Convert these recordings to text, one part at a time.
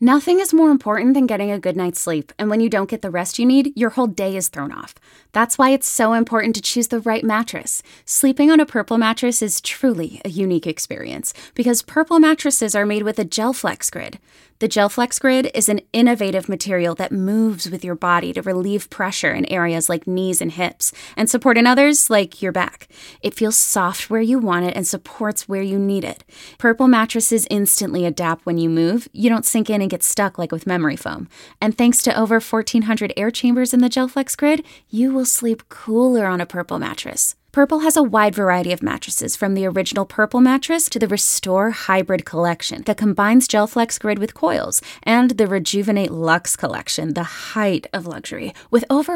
Nothing is more important than getting a good night's sleep, and when you don't get the rest you need, your whole day is thrown off. That's why it's so important to choose the right mattress. Sleeping on a Purple mattress is truly a unique experience, because Purple mattresses are made with a GelFlex Grid. The GelFlex Grid is an innovative material that moves with your body to relieve pressure in areas like knees and hips, and support in others like your back. It feels soft where you want it and supports where you need it. Purple mattresses instantly adapt when you move. You don't sink in and get stuck like with memory foam. And thanks to over 1,400 air chambers in the GelFlex Grid, you will sleep cooler on a Purple mattress. Purple has a wide variety of mattresses, from the original Purple mattress to the Restore Hybrid collection that combines GelFlex Grid with coils, and the Rejuvenate Luxe collection, the height of luxury, with over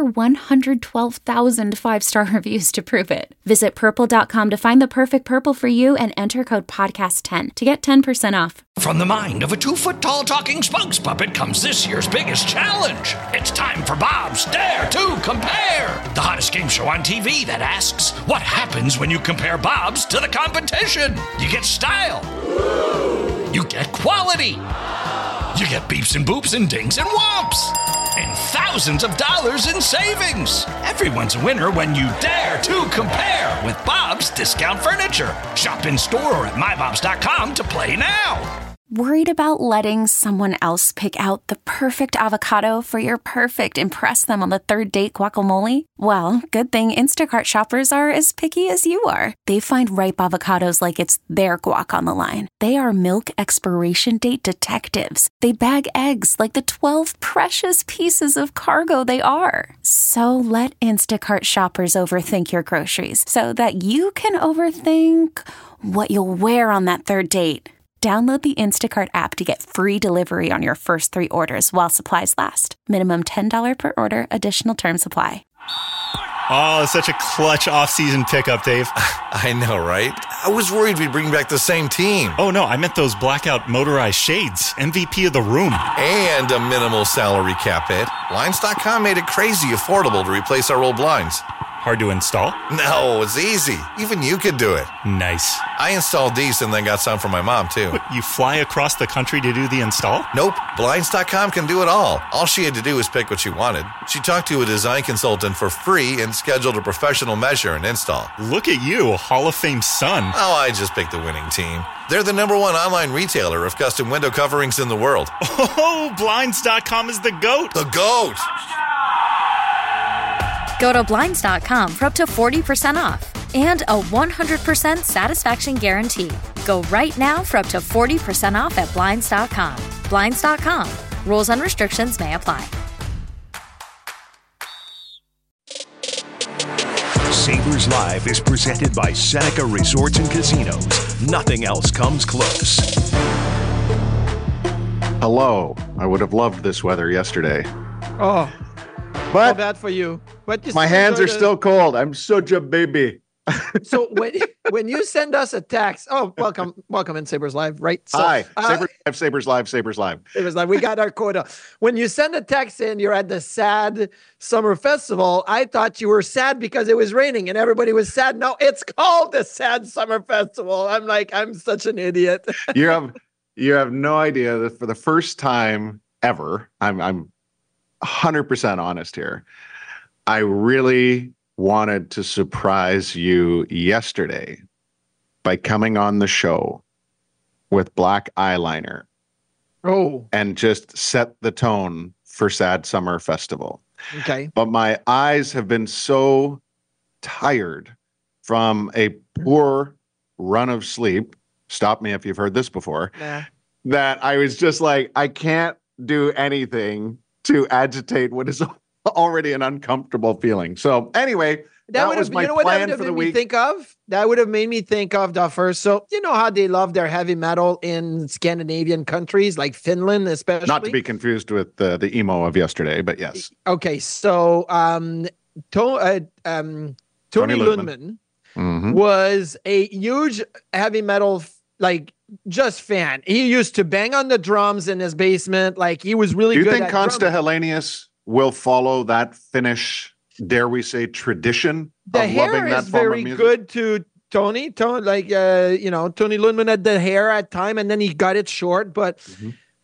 112,000 five-star reviews to prove it. Visit purple.com to find the perfect Purple for you and enter code podcast10 to get 10% off. From the mind of a 2-foot-tall talking spokes puppet comes this year's biggest challenge. It's time for Bob's Dare to Compare, the hottest game show on TV that asks, what happens when you compare Bob's to the competition? You get style. You get quality. You get beeps and boops and dings and whomps. And thousands of dollars in savings. Everyone's a winner when you dare to compare with Bob's Discount Furniture. Shop in store or at mybobs.com to play now. Worried about letting someone else pick out the perfect avocado for your perfect impress them on the third date guacamole? Well, good thing Instacart shoppers are as picky as you are. They find ripe avocados like it's their guac on the line. They are milk expiration date detectives. They bag eggs like the 12 precious pieces of cargo they are. So let Instacart shoppers overthink your groceries so that you can overthink what you'll wear on that third date. Download the Instacart app to get free delivery on your first 3 orders while supplies last. Minimum $10 per order. Additional terms apply. Oh, such a clutch off-season pickup, Dave. I know, right? I was worried we'd bring back the same team. Oh, no, I meant those blackout motorized shades. MVP of the room. And a minimal salary cap hit. Blinds.com made it crazy affordable to replace our old blinds. Hard to install? No, it's easy. Even you could do it. Nice. I installed these and then got some for my mom, too. What, you fly across the country to do the install? Nope. Blinds.com can do it all. All she had to do was pick what she wanted. She talked to a design consultant for free and scheduled a professional measure and install. Look at you, Hall of Fame son. Oh, I just picked the winning team. They're the #1 online retailer of custom window coverings in the world. Oh, Blinds.com is the GOAT. The GOAT! Go to Blinds.com for up to 40% off and a 100% satisfaction guarantee. Go right now for up to 40% off at Blinds.com. Blinds.com. Rules and restrictions may apply. Sabres Live is presented by Seneca Resorts and Casinos. Nothing else comes close. Hello. I would have loved this weather yesterday. Oh, but so bad for you. But my hands are still cold. I'm such a baby. So when you send us a text, welcome in Sabres Live, right? So, Hi, Sabres Live. Sabres Live. We got our quota. When you send a text in, you're at the sad summer festival. I thought you were sad because it was raining and everybody was sad. No, it's called the sad summer festival. I'm like, I'm such an idiot. You have no idea that for the first time ever, I'm 100% honest here. I really wanted to surprise you yesterday by coming on the show with black eyeliner. Oh. And just set the tone for Sad Summer Festival. Okay. But my eyes have been so tired from a poor run of sleep. Stop me if you've heard this before. Nah. That I was just like, I can't do anything to agitate what is already an uncomfortable feeling. So anyway, that was my plan for the week. That would have made me think of the first. So you know how they love their heavy metal in Scandinavian countries like Finland, especially. Not to be confused with the emo of yesterday, but yes. Okay, so Tony Lundman was a huge heavy metal just fan. He used to bang on the drums in his basement. Like he was really good. Do you think Consta Hellenius will follow that Finnish, dare we say, tradition the of hair loving that is form very of music? good to Tony, Tony Lundman had the hair at time and then he got it short, but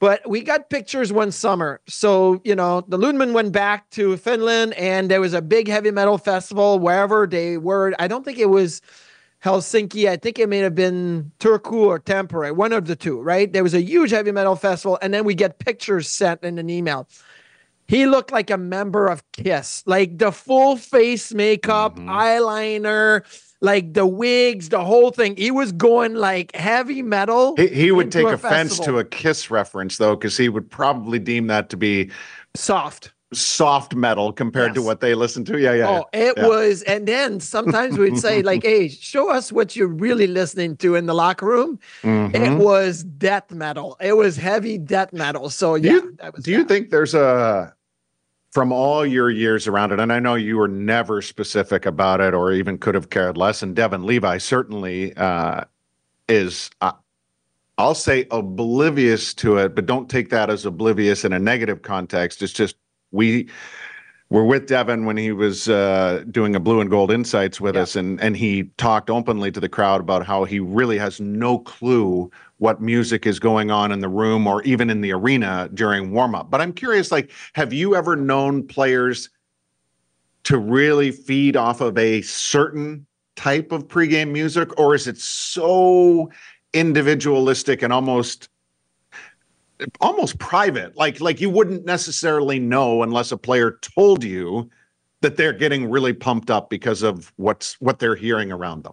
But we got pictures one summer. So, the Lundman went back to Finland, and there was a big heavy metal festival wherever they were. I don't think it was Helsinki. I think it may have been Turku or Tampere, one of the two, right? There was a huge heavy metal festival, and then we get pictures sent in an email. He looked like a member of KISS, like the full face makeup, eyeliner, like the wigs, the whole thing. He was going like heavy metal. He would take offense to a KISS reference, though, because he would probably deem that to be soft metal compared to what they listen to. It was. And then sometimes we'd say like, hey, show us what you're really listening to in the locker room. It was death metal. It was heavy death metal. So do you think there's from all your years around it, and I know you were never specific about it or even could have cared less, and Devon Levi certainly is, I'll say, oblivious to it, but don't take that as oblivious in a negative context. It's just we were with Devon when he was doing a Blue and Gold Insights with us, and he talked openly to the crowd about how he really has no clue what music is going on in the room or even in the arena during warm-up. But I'm curious, like, have you ever known players to really feed off of a certain type of pregame music, or is it so individualistic and almost private? Like you wouldn't necessarily know unless a player told you that they're getting really pumped up because of what they're hearing around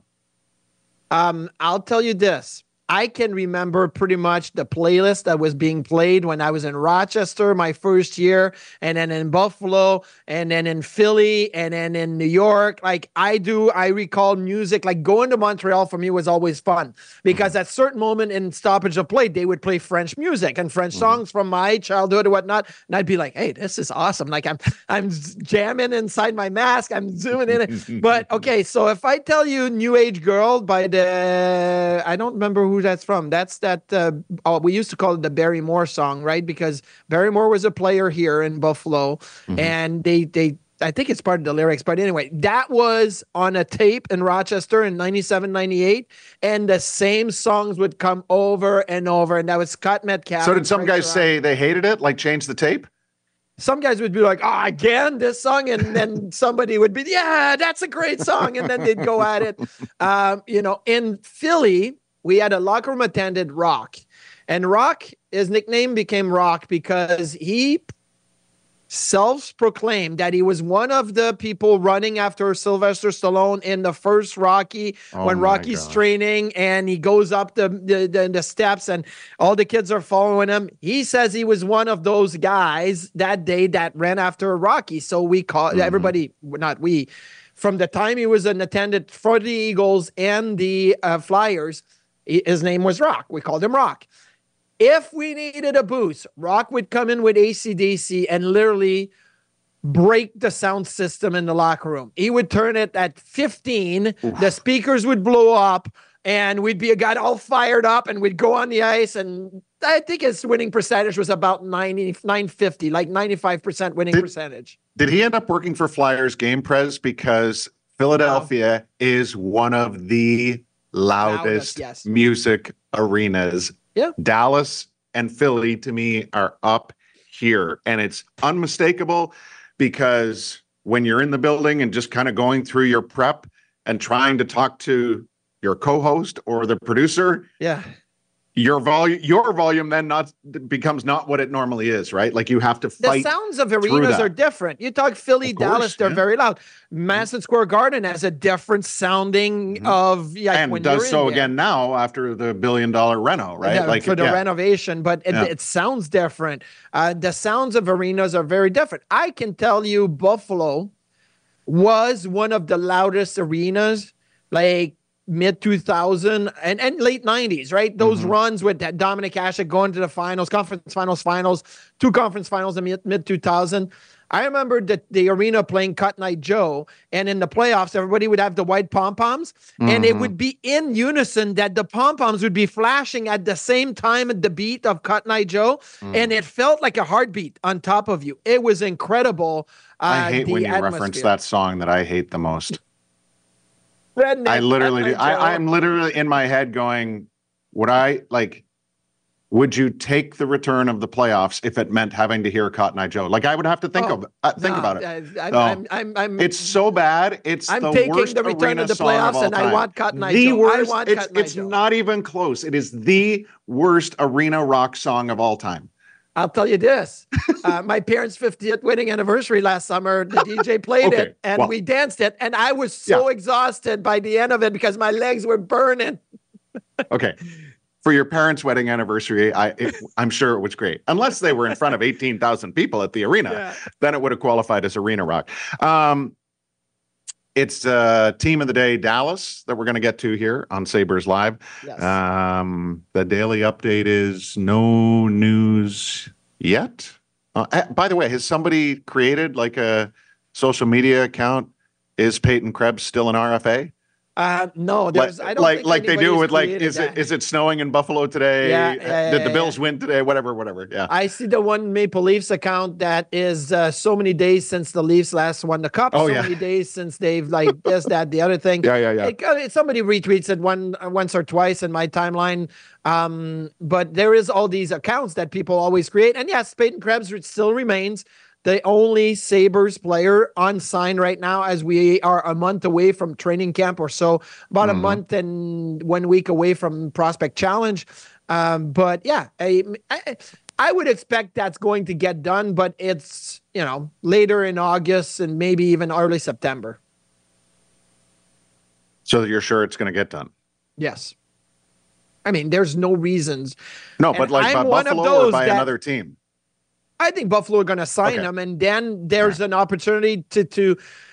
them. I'll tell you this. I can remember pretty much the playlist that was being played when I was in Rochester my first year, and then in Buffalo, and then in Philly, and then in New York. Like I recall music, like going to Montreal for me was always fun because at certain moment in stoppage of play, they would play French music and French songs from my childhood and whatnot. And I'd be like, hey, this is awesome. Like I'm jamming inside my mask. I'm zooming in it. But okay, so if I tell you New Age Girl by I don't remember who that's from. That's that we used to call it the Barry Moore song, right? Because Barry Moore was a player here in Buffalo, and they I think it's part of the lyrics, but anyway, that was on a tape in Rochester in 97, 98, and the same songs would come over and over, and that was Scott Metcalf. So did some guys say they hated it, like change the tape? Some guys would be like, oh, again, this song. And then somebody would be, yeah, that's a great song. And then they'd go at it. In Philly, we had a locker room attendant, Rock. And Rock, his nickname became Rock because he self-proclaimed that he was one of the people running after Sylvester Stallone in the first Rocky, when Rocky's training and he goes up the steps and all the kids are following him. He says he was one of those guys that day that ran after Rocky. So we call everybody, not we, from the time he was an attendant for the Eagles and the Flyers, his name was Rock. We called him Rock. If we needed a boost, Rock would come in with AC/DC and literally break the sound system in the locker room. He would turn it at 15. Oof. The speakers would blow up, and we'd be got all fired up, and we'd go on the ice. And I think his winning percentage was about 950, like 95% winning percentage. Did he end up working for Flyers Game Press? Because Philadelphia is one of the loudest music arenas. Yeah. Dallas and Philly, to me, are up here. And it's unmistakable because when you're in the building and just kind of going through your prep and trying to talk to your co-host or the producer, your volume then becomes not what it normally is, right? Like you have to fight. The sounds of arenas are different. You talk Philly, Dallas, they're very loud. Madison Square Garden has a different sounding of and when does so again now after the $1 billion reno, right? Yeah, like for the renovation, but it sounds different. The sounds of arenas are very different. I can tell you, Buffalo was one of the loudest arenas, like mid 2000 and late 90s, right? Those runs with that Dominic Hasek going to the finals, conference finals, two conference finals in mid 2000. I remember the arena playing Cut Night Joe, and in the playoffs, everybody would have the white pom-poms, and it would be in unison that the pom-poms would be flashing at the same time at the beat of Cut Night Joe, and it felt like a heartbeat on top of you. It was incredible. I hate when you reference that song that I hate the most. Redneck, I literally do. I'm literally in my head going, would I like would you take the return of the playoffs if it meant having to hear Cotton Eye Joe? Like, I would have to think about it. It's so bad. I'm the taking worst the return of the playoffs, and I want Cotton Eye Joe. Worst, it's not even close. It is the worst arena rock song of all time. I'll tell you this. My parents' 50th wedding anniversary last summer, the DJ played it, and we danced it, and I was so exhausted by the end of it because my legs were burning. Okay. For your parents' wedding anniversary, I'm sure it was great. Unless they were in front of 18,000 people at the arena, then it would have qualified as arena rock. It's Team of the Day Dallas that we're going to get to here on Sabres Live. Yes. The daily update is no news yet. By the way, has somebody created like a social media account? Is Peyton Krebs still an RFA? No, there's I don't think like they do with like is it snowing in Buffalo today? Did the Bills win today? Whatever. Yeah. I see the one Maple Leafs account that is so many days since the Leafs last won the cup. Many days since they've like this, that, the other thing. Somebody retweets it once or twice in my timeline. But there is all these accounts that people always create, and yes, Peyton Krebs still remains the only Sabres player unsigned right now, as we are a month away from training camp or so, about a month and 1 week away from Prospect Challenge. But yeah, I would expect that's going to get done, but it's, later in August and maybe even early September. So you're sure it's going to get done? Yes. I mean, there's no reasons. No, but like by Buffalo or by another team? I think Buffalo are going to sign him, and then there's an opportunity to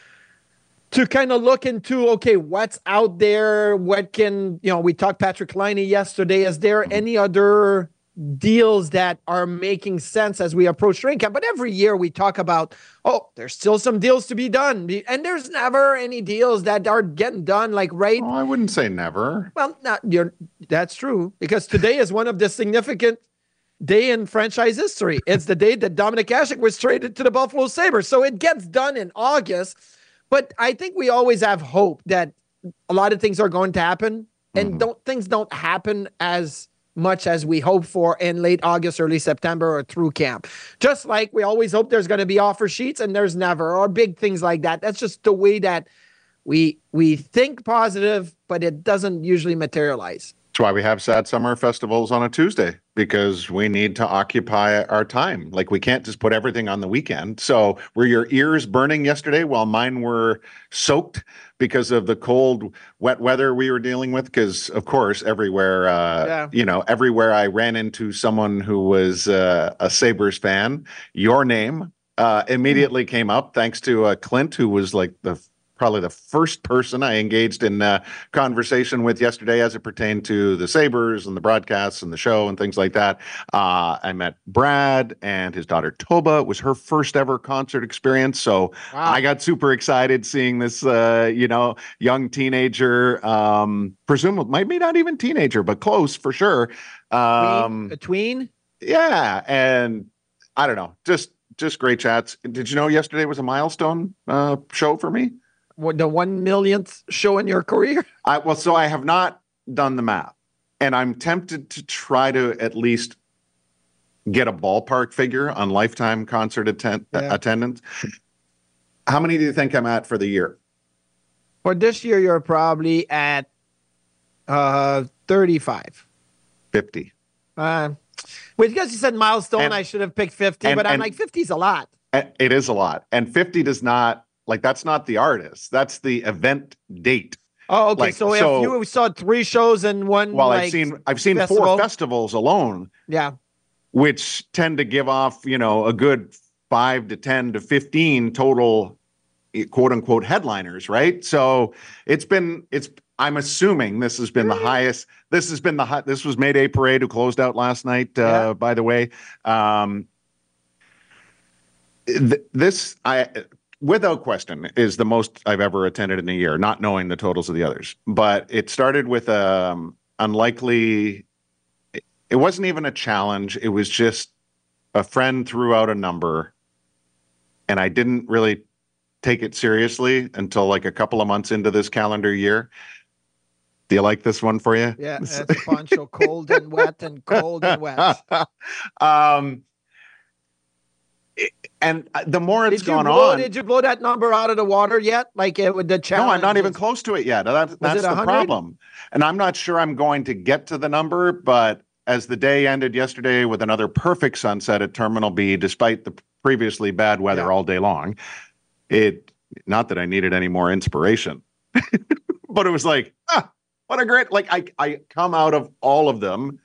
kind of look into, what's out there? What can, we talked Patrick Laine yesterday. Is there any other deals that are making sense as we approach training camp? But every year we talk about, there's still some deals to be done. And there's never any deals that are getting done, right? Oh, I wouldn't say never. Well, that's true, because today is one of the significant day in franchise history. It's the day that Dominik Hasek was traded to the Buffalo Sabres. So it gets done in August. But I think we always have hope that a lot of things are going to happen, and things don't happen as much as we hope for in late August, early September, or through camp. Just like we always hope there's going to be offer sheets, and there's never, or big things like that. That's just the way that we think positive, but it doesn't usually materialize. That's why we have Sad Summer Festivals on a Tuesday, because we need to occupy our time. Like, we can't just put everything on the weekend. So were your ears burning yesterday while mine were soaked because of the cold, wet weather we were dealing with? Because, of course, everywhere, everywhere I ran into someone who was a Sabres fan, your name immediately came up, thanks to Clint, who was like probably the first person I engaged in conversation with yesterday as it pertained to the Sabres and the broadcasts and the show and things like that. I met Brad and his daughter Toba. It was her first ever concert experience. So I got super excited seeing this, young teenager, presumably, maybe not even teenager, but close for sure. A tween? Yeah. And I don't know, just great chats. Did you know yesterday was a milestone show for me? The 1 millionth show in your career? So I have not done the math, and I'm tempted to try to at least get a ballpark figure on lifetime concert attendance. How many do you think I'm at for the year? For this year, you're probably at 35. 50. Because you said milestone, I should have picked 50, but I'm like, 50 is a lot. It is a lot. And 50 does not, that's not the artist. That's the event date. Oh, okay. So if you saw 3 shows in one, I've seen festival. 4 festivals alone. Yeah. Which tend to give off, a good 5 to 10 to 15 total, quote unquote, headliners, right? So I'm assuming this has been the highest. This was Mayday Parade, who closed out last night, by the way. Without question, is the most I've ever attended in a year, not knowing the totals of the others. But it started with unlikely. It wasn't even a challenge. It was just a friend threw out a number, and I didn't really take it seriously until like a couple of months into this calendar year. Do you like this one for you? Yeah, it's a poncho, cold and wet and cold and wet. And the more it's gone on. Did you blow that number out of the water yet? Like with the challenge? No, I'm not even close to it yet. That's the problem. And I'm not sure I'm going to get to the number, but as the day ended yesterday with another perfect sunset at Terminal B, despite the previously bad weather all day long, not that I needed any more inspiration, but it was like, what a great, like I come out of all of them,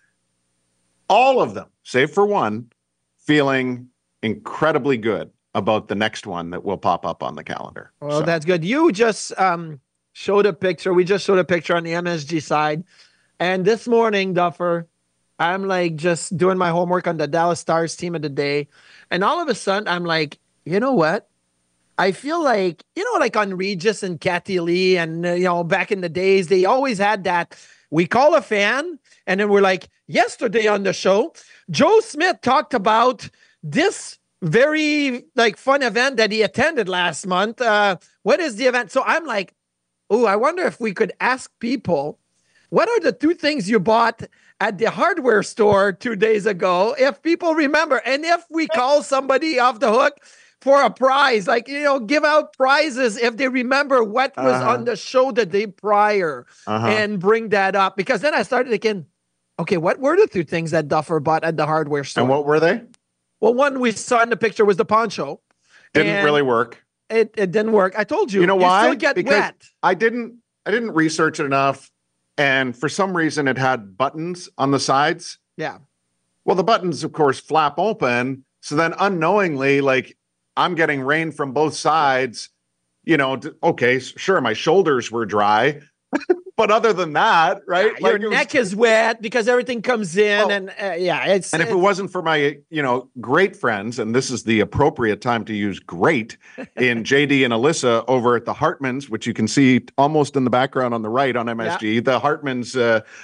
save for one, feeling incredibly good about the next one that will pop up on the calendar. Well, that's good. You just showed a picture. We just showed a picture on the MSG side. And this morning, Duffer, I'm like just doing my homework on the Dallas Stars team of the day. And all of a sudden, I'm like, you know what? I feel like, like on Regis and Kathy Lee and, back in the days, they always had that. We call a fan and then we're like, yesterday on the show, Joe Smith talked about this very fun event that he attended last month. What is the event? So I'm like, I wonder if we could ask people, what are the 2 things you bought at the hardware store 2 days ago? If people remember, and if we call somebody off the hook for a prize, give out prizes if they remember what was on the show the day prior and bring that up. Because then I started thinking, okay, what were the 2 things that Duffer bought at the hardware store? And what were they? Well, one we saw in the picture was the poncho. Didn't really work. It didn't work. I told you. You know why? Still get because wet. I didn't research it enough, and for some reason it had buttons on the sides. Yeah. Well, the buttons, of course, flap open. So then unknowingly, I'm getting rain from both sides. Okay, sure, my shoulders were dry. But other than that, right? Yeah, your neck is wet because everything comes in, and if it wasn't for my, great friends, and this is the appropriate time to use great in JD and Alyssa over at the Hartmans, which you can see almost in the background on the right on MSG, the Hartmans,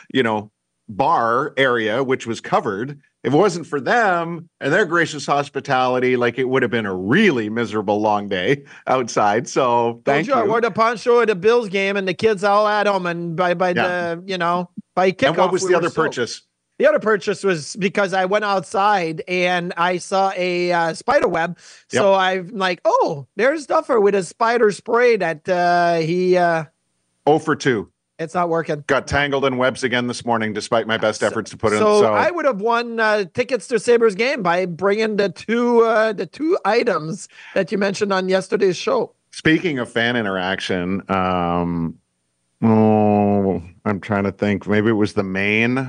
bar area, which was covered. If it wasn't for them and their gracious hospitality, it would have been a really miserable long day outside. So thank you. I wore the poncho at the Bills game and the kids all at home, and by kickoff. And what was the other purchase? The other purchase was because I went outside and I saw a spider web. Yep. So I'm like, there's Duffer with a spider spray that he 0 for 2. It's not working. Got tangled in webs again this morning, despite my best efforts to put it in. So I would have won tickets to Sabres game by bringing the two items that you mentioned on yesterday's show. Speaking of fan interaction, I'm trying to think. Maybe it was the Maine.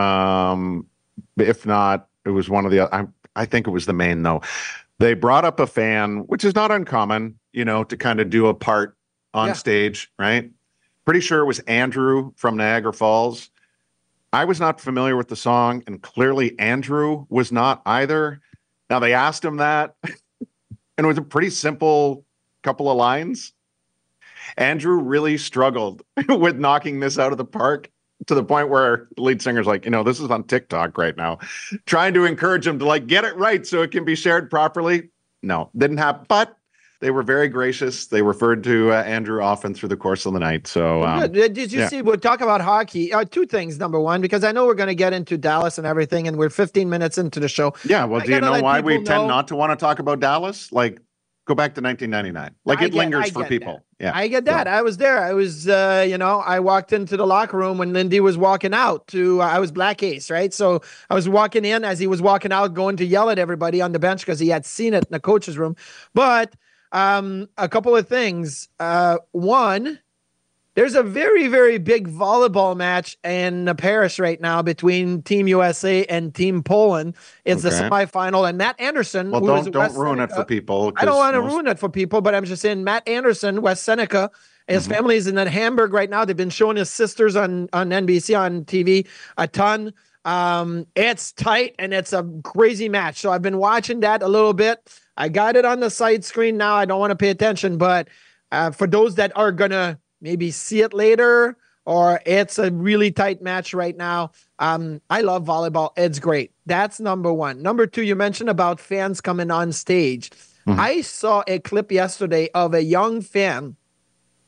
If not, it was one of the other. I think it was the Maine, though. They brought up a fan, which is not uncommon, to kind of do a part on stage, right? Pretty sure it was Andrew from Niagara Falls. I was not familiar with the song, and clearly Andrew was not either. Now, they asked him that, and it was a pretty simple couple of lines. Andrew really struggled with knocking this out of the park to the point where the lead singer's like, this is on TikTok right now, trying to encourage him to get it right so it can be shared properly. No, didn't happen, but they were very gracious. They referred to Andrew often through the course of the night. So, did you see? We'll talk about hockey. 2 things. Number one, because I know we're going to get into Dallas and everything, and we're 15 minutes into the show. Yeah. Well, do you know why we tend not to want to talk about Dallas? Go back to 1999. It lingers for people. That. Yeah, I get that. I was there. I was, I walked into the locker room when Lindy was walking out. I was Black Ace, right? So I was walking in as he was walking out, going to yell at everybody on the bench because he had seen it in the coach's room. But a couple of things. One, there's a very, very big volleyball match in Paris right now between Team USA and Team Poland. It's the semifinal, and Matt Anderson. Well, don't ruin it for people. I don't want to ruin it for people, but I'm just saying Matt Anderson, West Seneca, his family is in Hamburg right now. They've been showing his sisters on NBC on TV a ton. It's tight and it's a crazy match. So I've been watching that a little bit. I got it on the side screen now. I don't want to pay attention, but for those that are going to maybe see it later, or it's a really tight match right now. I love volleyball. It's great. That's number one. Number two, you mentioned about fans coming on stage. I saw a clip yesterday of a young fan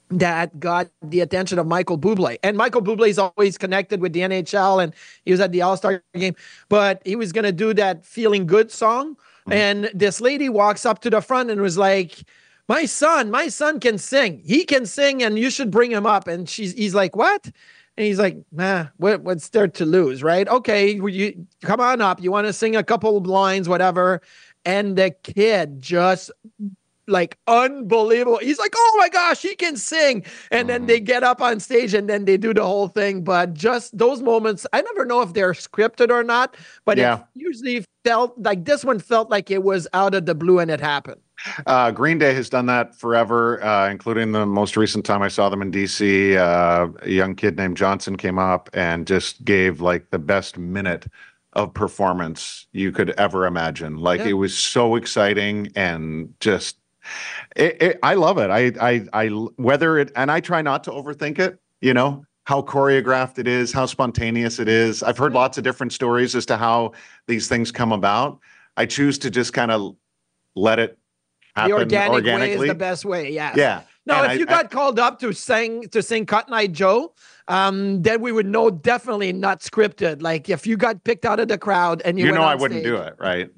that got the attention of Michael Bublé. And Michael Bublé is always connected with the NHL, and he was at the All-Star game, but he was going to do that Feeling Good song. And this lady walks up to the front and was like, my son can sing. He can sing, and you should bring him up. And he's like, what? And he's like, what's there to lose, right? Okay, you come on up. You want to sing a couple of lines, whatever. And the kid just like unbelievable. He's like, oh my gosh, he can sing. And then they get up on stage and then they do the whole thing. But just those moments, I never know if they're scripted or not, but it usually felt like this one felt like it was out of the blue and it happened. Green Day has done that forever, including the most recent time I saw them in DC. A young kid named Johnson came up and just gave like the best minute of performance you could ever imagine. Like it was so exciting and just I love it. I whether it, and I try not to overthink it, you know, how choreographed it is, how spontaneous it is. I've heard lots of different stories as to how these things come about. I choose to just kind of let it happen organically. The organically. way is the best way. Yeah. Yeah. No, if you got called up to sing Cotton Eye Joe, then we would know definitely not scripted. Like if you got picked out of the crowd and you went on I wouldn't do it, right?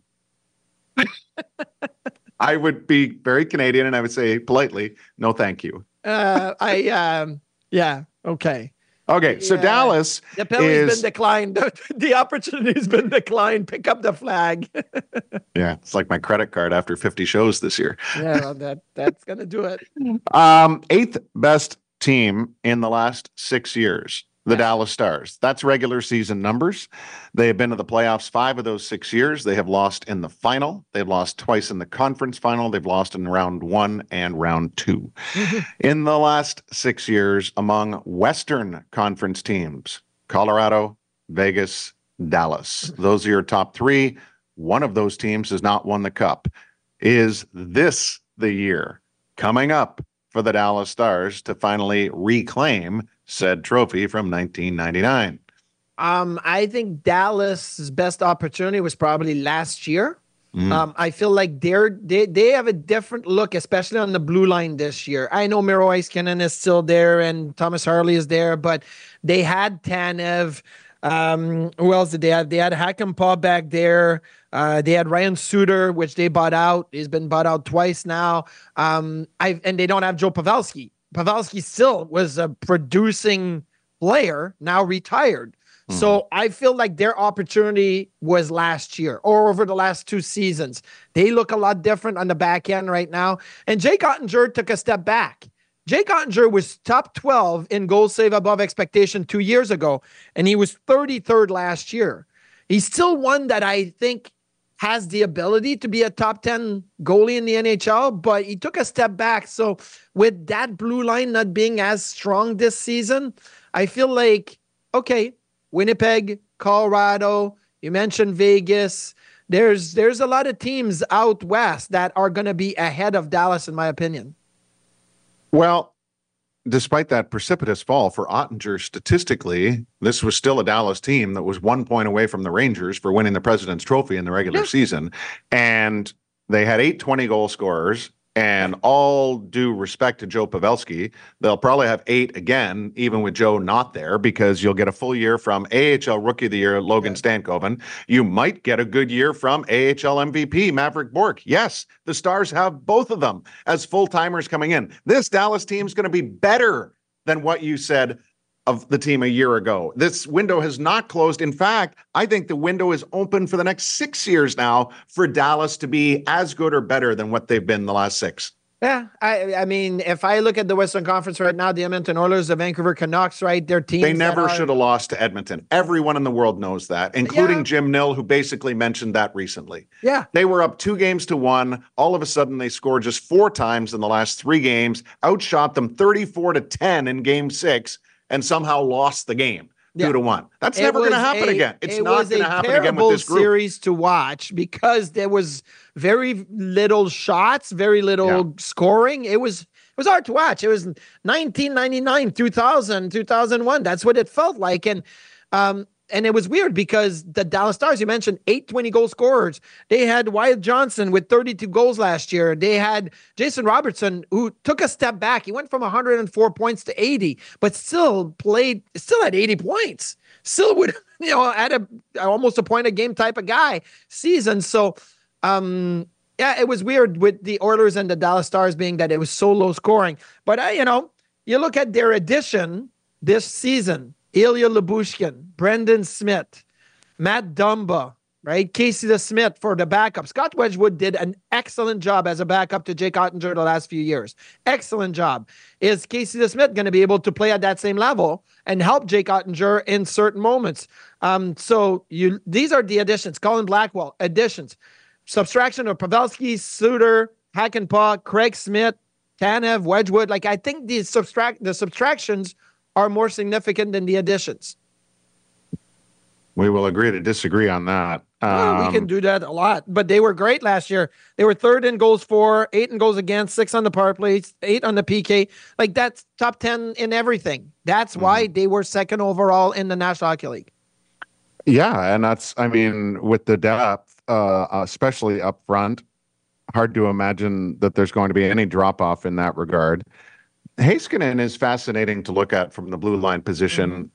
I would be very Canadian and I would say politely, no, thank you. Okay. Okay, so Dallas the penalty's been declined. The opportunity's been declined. Pick up the flag. Yeah, it's like my credit card after 50 shows this year. Yeah, that's going to do it. Eighth best team in the last 6 years, the Dallas Stars. That's regular season numbers. They have been to the playoffs 5 of those 6 years. They have lost in the final. They've lost twice in the conference final. They've lost in round 1 and round 2. In the last 6 years, among Western Conference teams, Colorado, Vegas, Dallas. Those are your top 3. One of those teams has not won the cup. Is this the year coming up for the Dallas Stars to finally reclaim said trophy from 1999? I think Dallas's best opportunity was probably last year. I feel like they have a different look, especially on the blue line this year. I know Miro Heiskanen is still there and Thomas Harley is there, but they had Tanev. Who else did they have? They had Hakanpää back there. They had Ryan Suter, which they bought out. He's been bought out twice now. And they don't have Joe Pavelski. Pavelski still was a producing player, now retired. So I feel like their opportunity was last year or over the last 2 seasons. They look a lot different on the back end right now. And Jake Ottinger took a step back. Jake Ottinger was top 12 in goal save above expectation 2 years ago, and he was 33rd last year. He's still one that I think has the ability to be a top 10 goalie in the NHL, but he took a step back. So with that blue line not being as strong this season, I feel like, okay, Winnipeg, Colorado, you mentioned Vegas. There's a lot of teams out west that are going to be ahead of Dallas, in my opinion. Well, despite that precipitous fall for Ottinger, statistically, this was still a Dallas team that was 1 point away from the Rangers for winning the President's Trophy in the regular season. And they had 8 20-goal scorers. And all due respect to Joe Pavelski, they'll probably have 8 again, even with Joe not there, because you'll get a full year from AHL Rookie of the Year, Logan Stankoven. You might get a good year from AHL MVP, Maverick Bourque. Yes, the Stars have both of them as full-timers coming in. This Dallas team's going to be better than what you said of the team a year ago. This window has not closed. In fact, I think the window is open for the next 6 years now for Dallas to be as good or better than what they've been the last 6. Yeah, I mean, if I look at the Western Conference right now, the Edmonton Oilers, the Vancouver Canucks, right, their teams. They never should have lost to Edmonton. Everyone in the world knows that, including Jim Nill, who basically mentioned that recently. Yeah. They were up 2-1. All of a sudden, they scored just 4 times in the last 3 games, outshot them 34-10 in Game 6, and somehow lost the game 2-1. That's never going to happen again. It's not going to happen again with this group. Series to watch because there was very little shots, very little scoring. It was hard to watch. It was 1999, 2000, 2001. That's what it felt like. And and it was weird because the Dallas Stars, you mentioned 8 20-goal scorers. They had Wyatt Johnson with 32 goals last year. They had Jason Robertson, who took a step back. He went from 104 points to 80, but still had 80 points. Still would, at almost a point a game type of guy season. So, it was weird with the Oilers and the Dallas Stars being that it was so low scoring. But, you look at their addition this season, Ilya Lyubushkin, Brendan Smith, Matt Dumba, right? Casey DeSmith for the backup. Scott Wedgwood did an excellent job as a backup to Jake Ottinger the last few years. Excellent job. Is Casey DeSmith going to be able to play at that same level and help Jake Ottinger in certain moments? These are the additions. Colin Blackwell, additions. Subtraction of Pavelski, Suter, Hakanpää, Craig Smith, Tanev, Wedgwood. I think the subtractions are more significant than the additions. We will agree to disagree on that. We can do that a lot, but they were great last year. They were 3rd in goals for, 8 in goals against, 6 on the power play, 8 on the PK. That's top 10 in everything. That's why they were 2nd overall in the National Hockey League. Yeah, and with the depth, especially up front, hard to imagine that there's going to be any drop-off in that regard. Heiskanen is fascinating to look at from the blue line position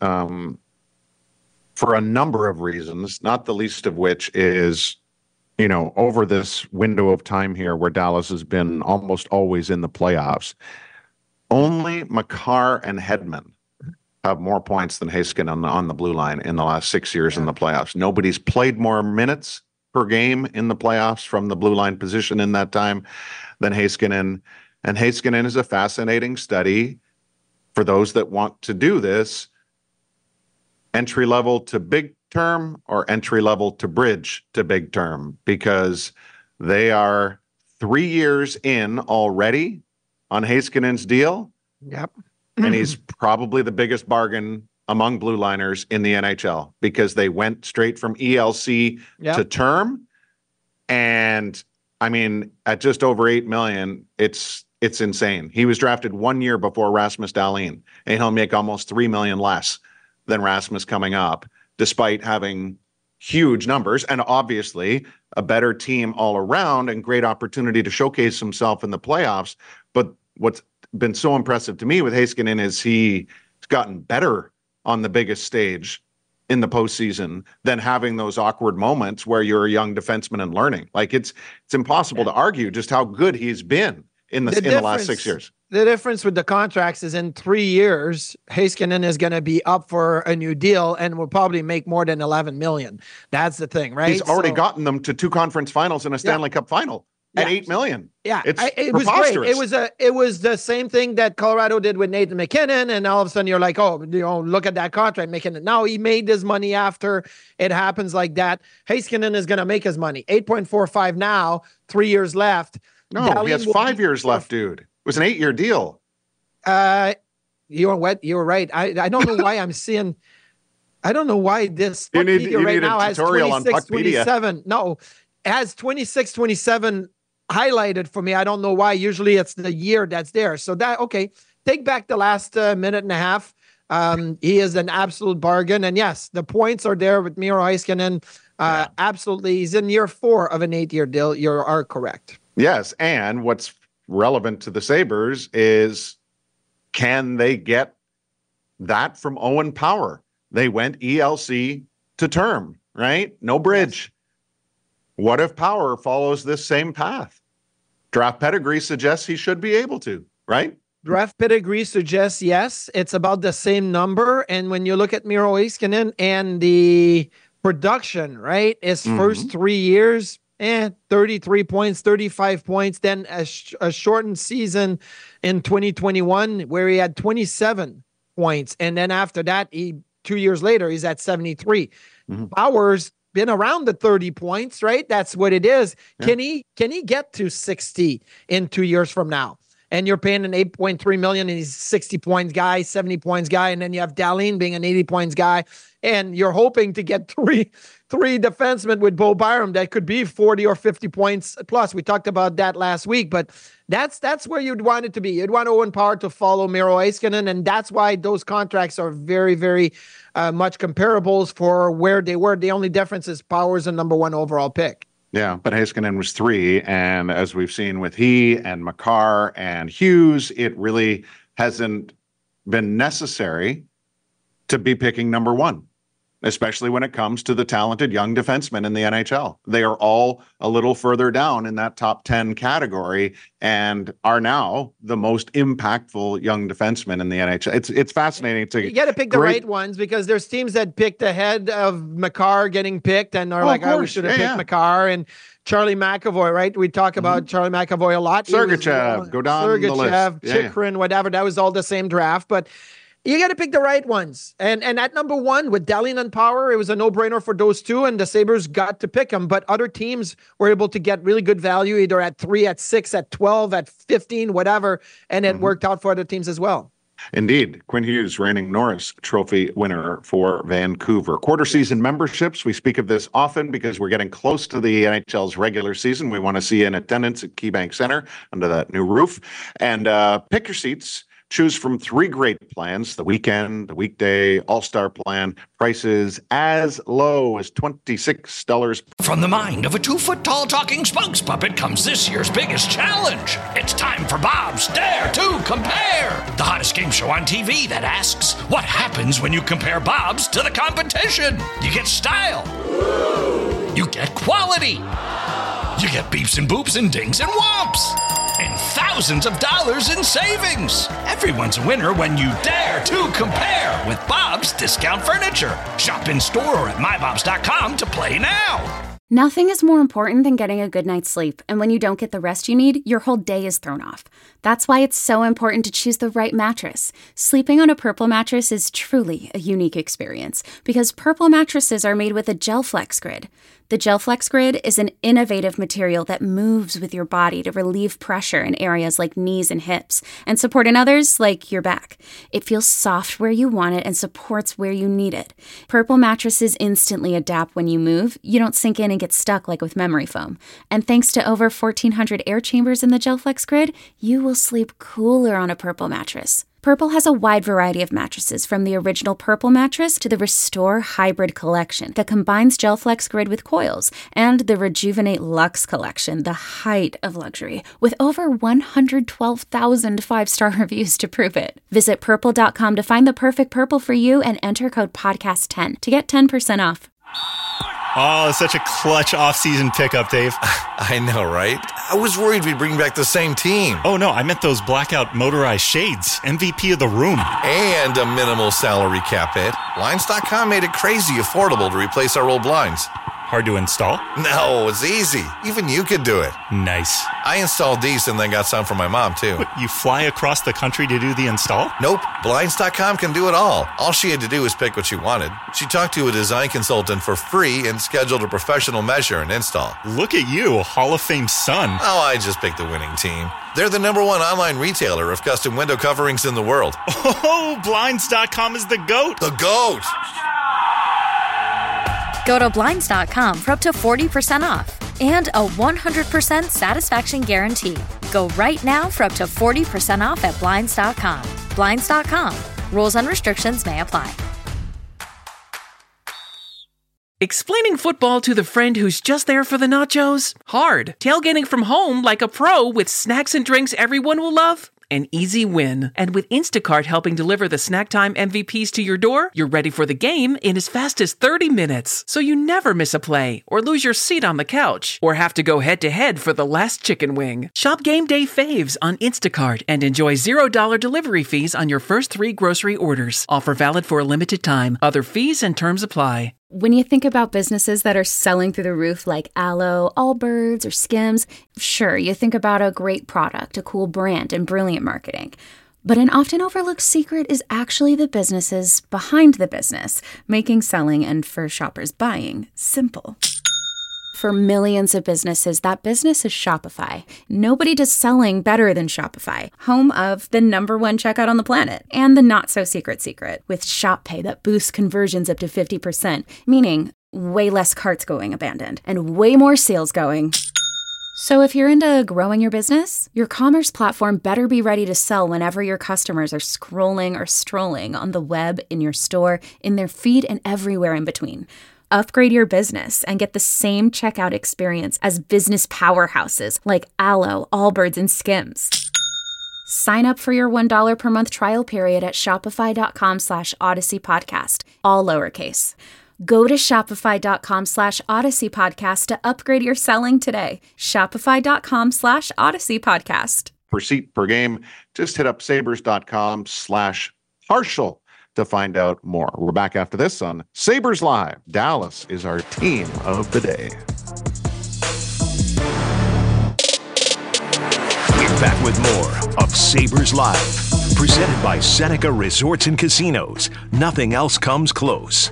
for a number of reasons, not the least of which is, over this window of time here where Dallas has been almost always in the playoffs, only Makar and Hedman have more points than Heiskanen on the blue line in the last 6 years in the playoffs. Nobody's played more minutes per game in the playoffs from the blue line position in that time than Heiskanen. And Heiskanen is a fascinating study for those that want to do this. Entry level to big term or entry level to bridge to big term, because they are 3 years in already on Heiskanen's deal. Yep. And he's probably the biggest bargain among blue liners in the NHL because they went straight from ELC to term. And at just over $8 million, it's insane. He was drafted 1 year before Rasmus Dahlin, and he'll make almost $3 million less than Rasmus coming up, despite having huge numbers and obviously a better team all around and great opportunity to showcase himself in the playoffs. But what's been so impressive to me with Heiskanen is he's gotten better on the biggest stage in the postseason than having those awkward moments where you're a young defenseman and learning. It's impossible to argue just how good he's been in the last 6 years. The difference with the contracts is in 3 years, Heiskanen is going to be up for a new deal and will probably make more than $11 million. That's the thing, right? He's already gotten them to 2 conference finals and a Stanley Cup final at $8 million. Yeah, it was great. It was the same thing that Colorado did with Nathan McKinnon, and all of a sudden you're like, look at that contract, McKinnon. Now he made his money after it happens like that. Heiskanen is going to make his money. 8.45 now, 3 years left. No, he has 5 years left, dude. It was an 8-year deal. You were right. I don't know why I'm seeing. I don't know why this Puckpedia right now has 26, 27. No, it has 26, 27 highlighted for me. I don't know why. Usually it's the year that's there. So take back the last minute and a half. He is an absolute bargain. And yes, the points are there with Miro Heiskanen. Absolutely. He's in year 4 of an 8-year deal. You are correct. Yes. And what's relevant to the Sabres is, can they get that from Owen Power? They went ELC to term, right? No bridge. Yes. What if Power follows this same path? Draft pedigree suggests he should be able to, right? Draft pedigree suggests yes. It's about the same number. And when you look at Miro Heiskanen and the production, right? His first 3 years, 33 points, 35 points. Then a shortened season in 2021 where he had 27 points. And then after that, 2 years later, he's at 73. Power's been around the 30 points, right? That's what it is. Yeah. Can he get to 60 in 2 years from now? And you're paying an $8.3 million and he's 60 points guy, 70 points guy. And then you have Dahlin being an 80 points guy. And you're hoping to get three three defensemen with Bo Byram that could be 40 or 50 points plus. We talked about that last week, but that's where you'd want it to be. You'd want Owen Power to follow Miro Heiskanen, and that's why those contracts are very, very much comparables for where they were. The only difference is Power's a number one overall pick. Yeah, but Heiskanen was 3, and as we've seen with he and Makar and Hughes, it really hasn't been necessary to be picking number 1, especially when it comes to the talented young defensemen in the NHL. They are all a little further down in that top 10 category and are now the most impactful young defensemen in the NHL. It's fascinating to. You got to pick the right ones, because there's teams that picked ahead of Makar getting picked and are we should have picked Makar and Charlie McAvoy, right? We talk about Charlie McAvoy a lot. Sergachev, go down the list. Chychrun, whatever. That was all the same draft, but you got to pick the right ones. And at number 1 with Dahlin and Power, it was a no-brainer for those two, and the Sabres got to pick them. But other teams were able to get really good value, either at 3, at 6, at 12, at 15, whatever, and it worked out for other teams as well. Indeed. Quinn Hughes, reigning Norris Trophy winner for Vancouver. Quarter season memberships. We speak of this often because we're getting close to the NHL's regular season. We want to see you in attendance at KeyBank Center under that new roof. And pick your seats. Choose from 3 great plans: the weekend, the weekday, all-star plan. Prices as low as $26. From the mind of a 2-foot-tall talking spokes puppet comes this year's biggest challenge. It's time for Bob's Dare to Compare, the hottest game show on TV that asks, what happens when you compare Bob's to the competition? You get style. You get quality. You get beeps and boops and dings and whomps. And thousands of dollars in savings. Everyone's a winner when you dare to compare with Bob's Discount Furniture. Shop in store or at mybobs.com to play now. Nothing is more important than getting a good night's sleep, and when you don't get the rest you need, your whole day is thrown off. That's why it's so important to choose the right mattress. Sleeping on a Purple mattress is truly a unique experience, because Purple mattresses are made with a GelFlex Grid. The GelFlex Grid is an innovative material that moves with your body to relieve pressure in areas like knees and hips, and support in others like your back. It feels soft where you want it and supports where you need it. Purple mattresses instantly adapt when you move. You don't sink in and get stuck like with memory foam. And thanks to over 1,400 air chambers in the GelFlex Grid, you will sleep cooler on a Purple mattress. Purple has a wide variety of mattresses, from the original Purple mattress to the Restore Hybrid collection that combines GelFlex Grid with coils, and the Rejuvenate Luxe collection, the height of luxury, with over 112,000 5-star reviews to prove it. Visit Purple.com to find the perfect Purple for you and enter code PODCAST10 to get 10% off. Oh, such a clutch off-season pickup, Dave. I know, right? I was worried we'd bring back the same team. Oh, no, I meant those blackout motorized shades. MVP of the room. And a minimal salary cap hit. Blinds.com made it crazy affordable to replace our old blinds. Hard to install? No, it's easy. Even you could do it. Nice. I installed these and then got some for my mom, too. What, you fly across the country to do the install? Nope. Blinds.com can do it all. All she had to do was pick what she wanted. She talked to a design consultant for free and scheduled a professional measure and install. Look at you, Hall of Fame son. Oh, I just picked the winning team. They're the #1 online retailer of custom window coverings in the world. Oh, Blinds.com is the GOAT. The GOAT! Go to Blinds.com for up to 40% off and a 100% satisfaction guarantee. Go right now for up to 40% off at Blinds.com. Blinds.com. Rules and restrictions may apply. Explaining football to the friend who's just there for the nachos? Hard. Tailgating from home like a pro with snacks and drinks everyone will love? An easy win. And with Instacart helping deliver the snack time MVPs to your door, you're ready for the game in as fast as 30 minutes. So you never miss a play, or lose your seat on the couch, or have to go head-to-head for the last chicken wing. Shop Game Day Faves on Instacart and enjoy $0 delivery fees on your first 3 grocery orders. Offer valid for a limited time. Other fees and terms apply. When you think about businesses that are selling through the roof like Aloe, Allbirds, or Skims, sure, you think about a great product, a cool brand, and brilliant marketing. But an often overlooked secret is actually the businesses behind the business, making selling and, for shoppers, buying simple. For millions of businesses, that business is Shopify. Nobody does selling better than Shopify, home of the #1 checkout on the planet, and the not-so-secret secret with Shop Pay that boosts conversions up to 50%, meaning way less carts going abandoned, and way more sales going. So if you're into growing your business, your commerce platform better be ready to sell whenever your customers are scrolling or strolling on the web, in your store, in their feed, and everywhere in between. Upgrade your business and get the same checkout experience as business powerhouses like Allo, Allbirds, and Skims. Sign up for your $1 per month trial period at shopify.com/Odyssey Podcast, all lowercase. Go to shopify.com/Odyssey Podcast to upgrade your selling today. Shopify.com/Odyssey Podcast. Per seat, per game, just hit up sabres.com/partial to find out more. We're back after this on Sabres Live. Dallas is our team of the day. We're back with more of Sabres Live, presented by Seneca Resorts and Casinos. Nothing else comes close.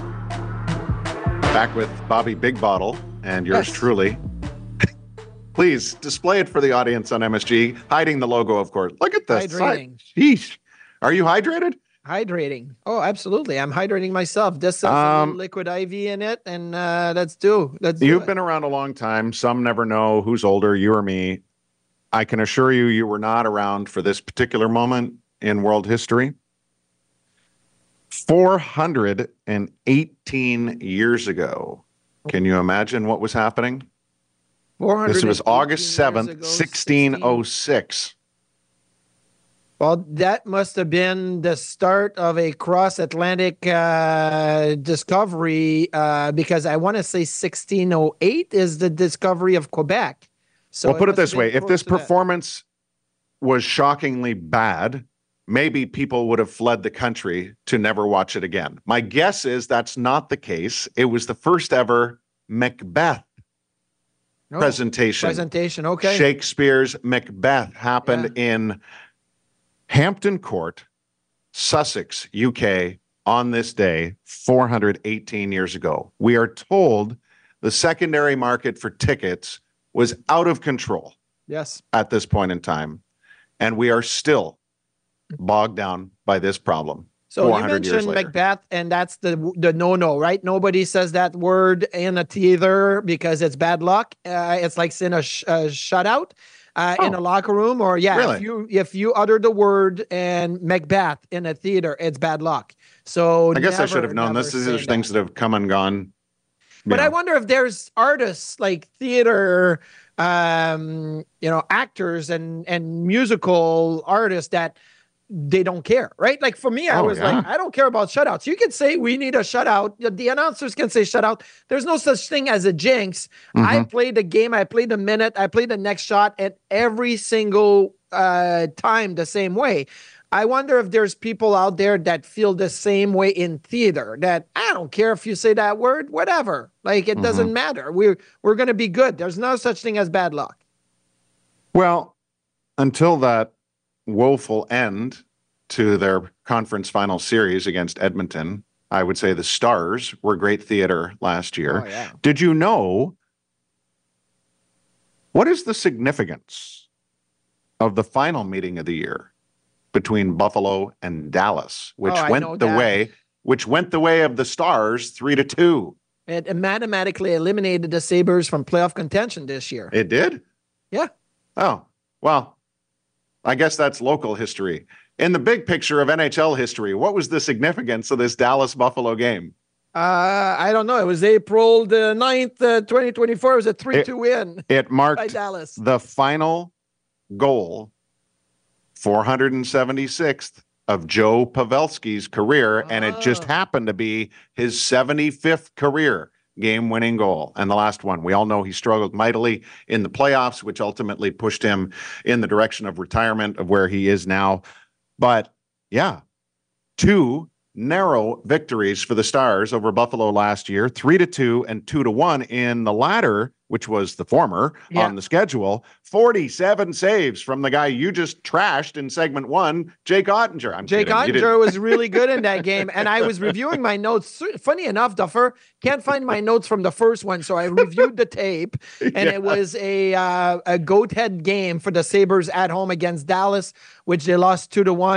Back with Bobby Big Bottle and yours truly. Please display it for the audience on MSG. Hiding the logo, of course. Look at this. Hydrating. Sheesh. Are you hydrated? Hydrating. Oh, absolutely. I'm hydrating myself. This has liquid IV in it, and let's do. You've been around a long time. Some never know who's older, you or me. I can assure you, you were not around for this particular moment in world history. 418 years ago. Can you imagine what was happening? This was August 7th, 1606. Well, that must have been the start of a cross-Atlantic discovery because I want to say 1608 is the discovery of Quebec. So well, put it this way. If this performance was shockingly bad, maybe people would have fled the country to never watch it again. My guess is that's not the case. It was the first ever Macbeth presentation. Okay. Shakespeare's Macbeth happened in Hampton Court, Sussex, UK, on this day, 418 years ago. We are told the secondary market for tickets was out of control. Yes. At this point in time. And we are still bogged down by this problem. So you mentioned Macbeth, and that's the no-no, right? Nobody says that word in a theater because it's bad luck. It's like saying a shutout in a locker room, or really? if you utter the word and Macbeth in a theater, it's bad luck. So I guess I should have known this. These are things that have come and gone. But I wonder if there's artists like theater, actors and musical artists that they don't care, right? Like for me, I was like, I don't care about shutouts. You can say we need a shutout. The announcers can say shutout. There's no such thing as a jinx. I played the game. I played the minute. I played the next shot at every single time the same way. I wonder if there's people out there that feel the same way in theater, that I don't care if you say that word, whatever. Like it doesn't matter. We're going to be good. There's no such thing as bad luck. Well, until that woeful end to their conference final series against Edmonton, I would say the Stars were great theater last year. Oh, yeah. Did you know what is the significance of the final meeting of the year between Buffalo and Dallas, which went the way of the Stars 3-2? It mathematically eliminated the Sabres from playoff contention this year. It did? Yeah. Oh, well, I guess that's local history. In the big picture of NHL history, what was the significance of this Dallas-Buffalo game? I don't know. It was April the 9th, 2024. It was a 3-2 win. It marked by Dallas. The final goal, 476th, of Joe Pavelski's career, and it just happened to be his 75th career game-winning goal. And the last one, we all know he struggled mightily in the playoffs, which ultimately pushed him in the direction of retirement, of where he is now. But yeah, 2 narrow victories for the Stars over Buffalo last year, 3-2 and 2-1 in the latter, which was the former on the schedule. 47 saves from the guy you just trashed in segment 1, Jake Ottinger. Jake Ottinger was really good in that game. And I was reviewing my notes. Funny enough, Duffer, can't find my notes from the first one. So I reviewed the tape, and it was a goat head game for the Sabres at home against Dallas, which they lost 2-1.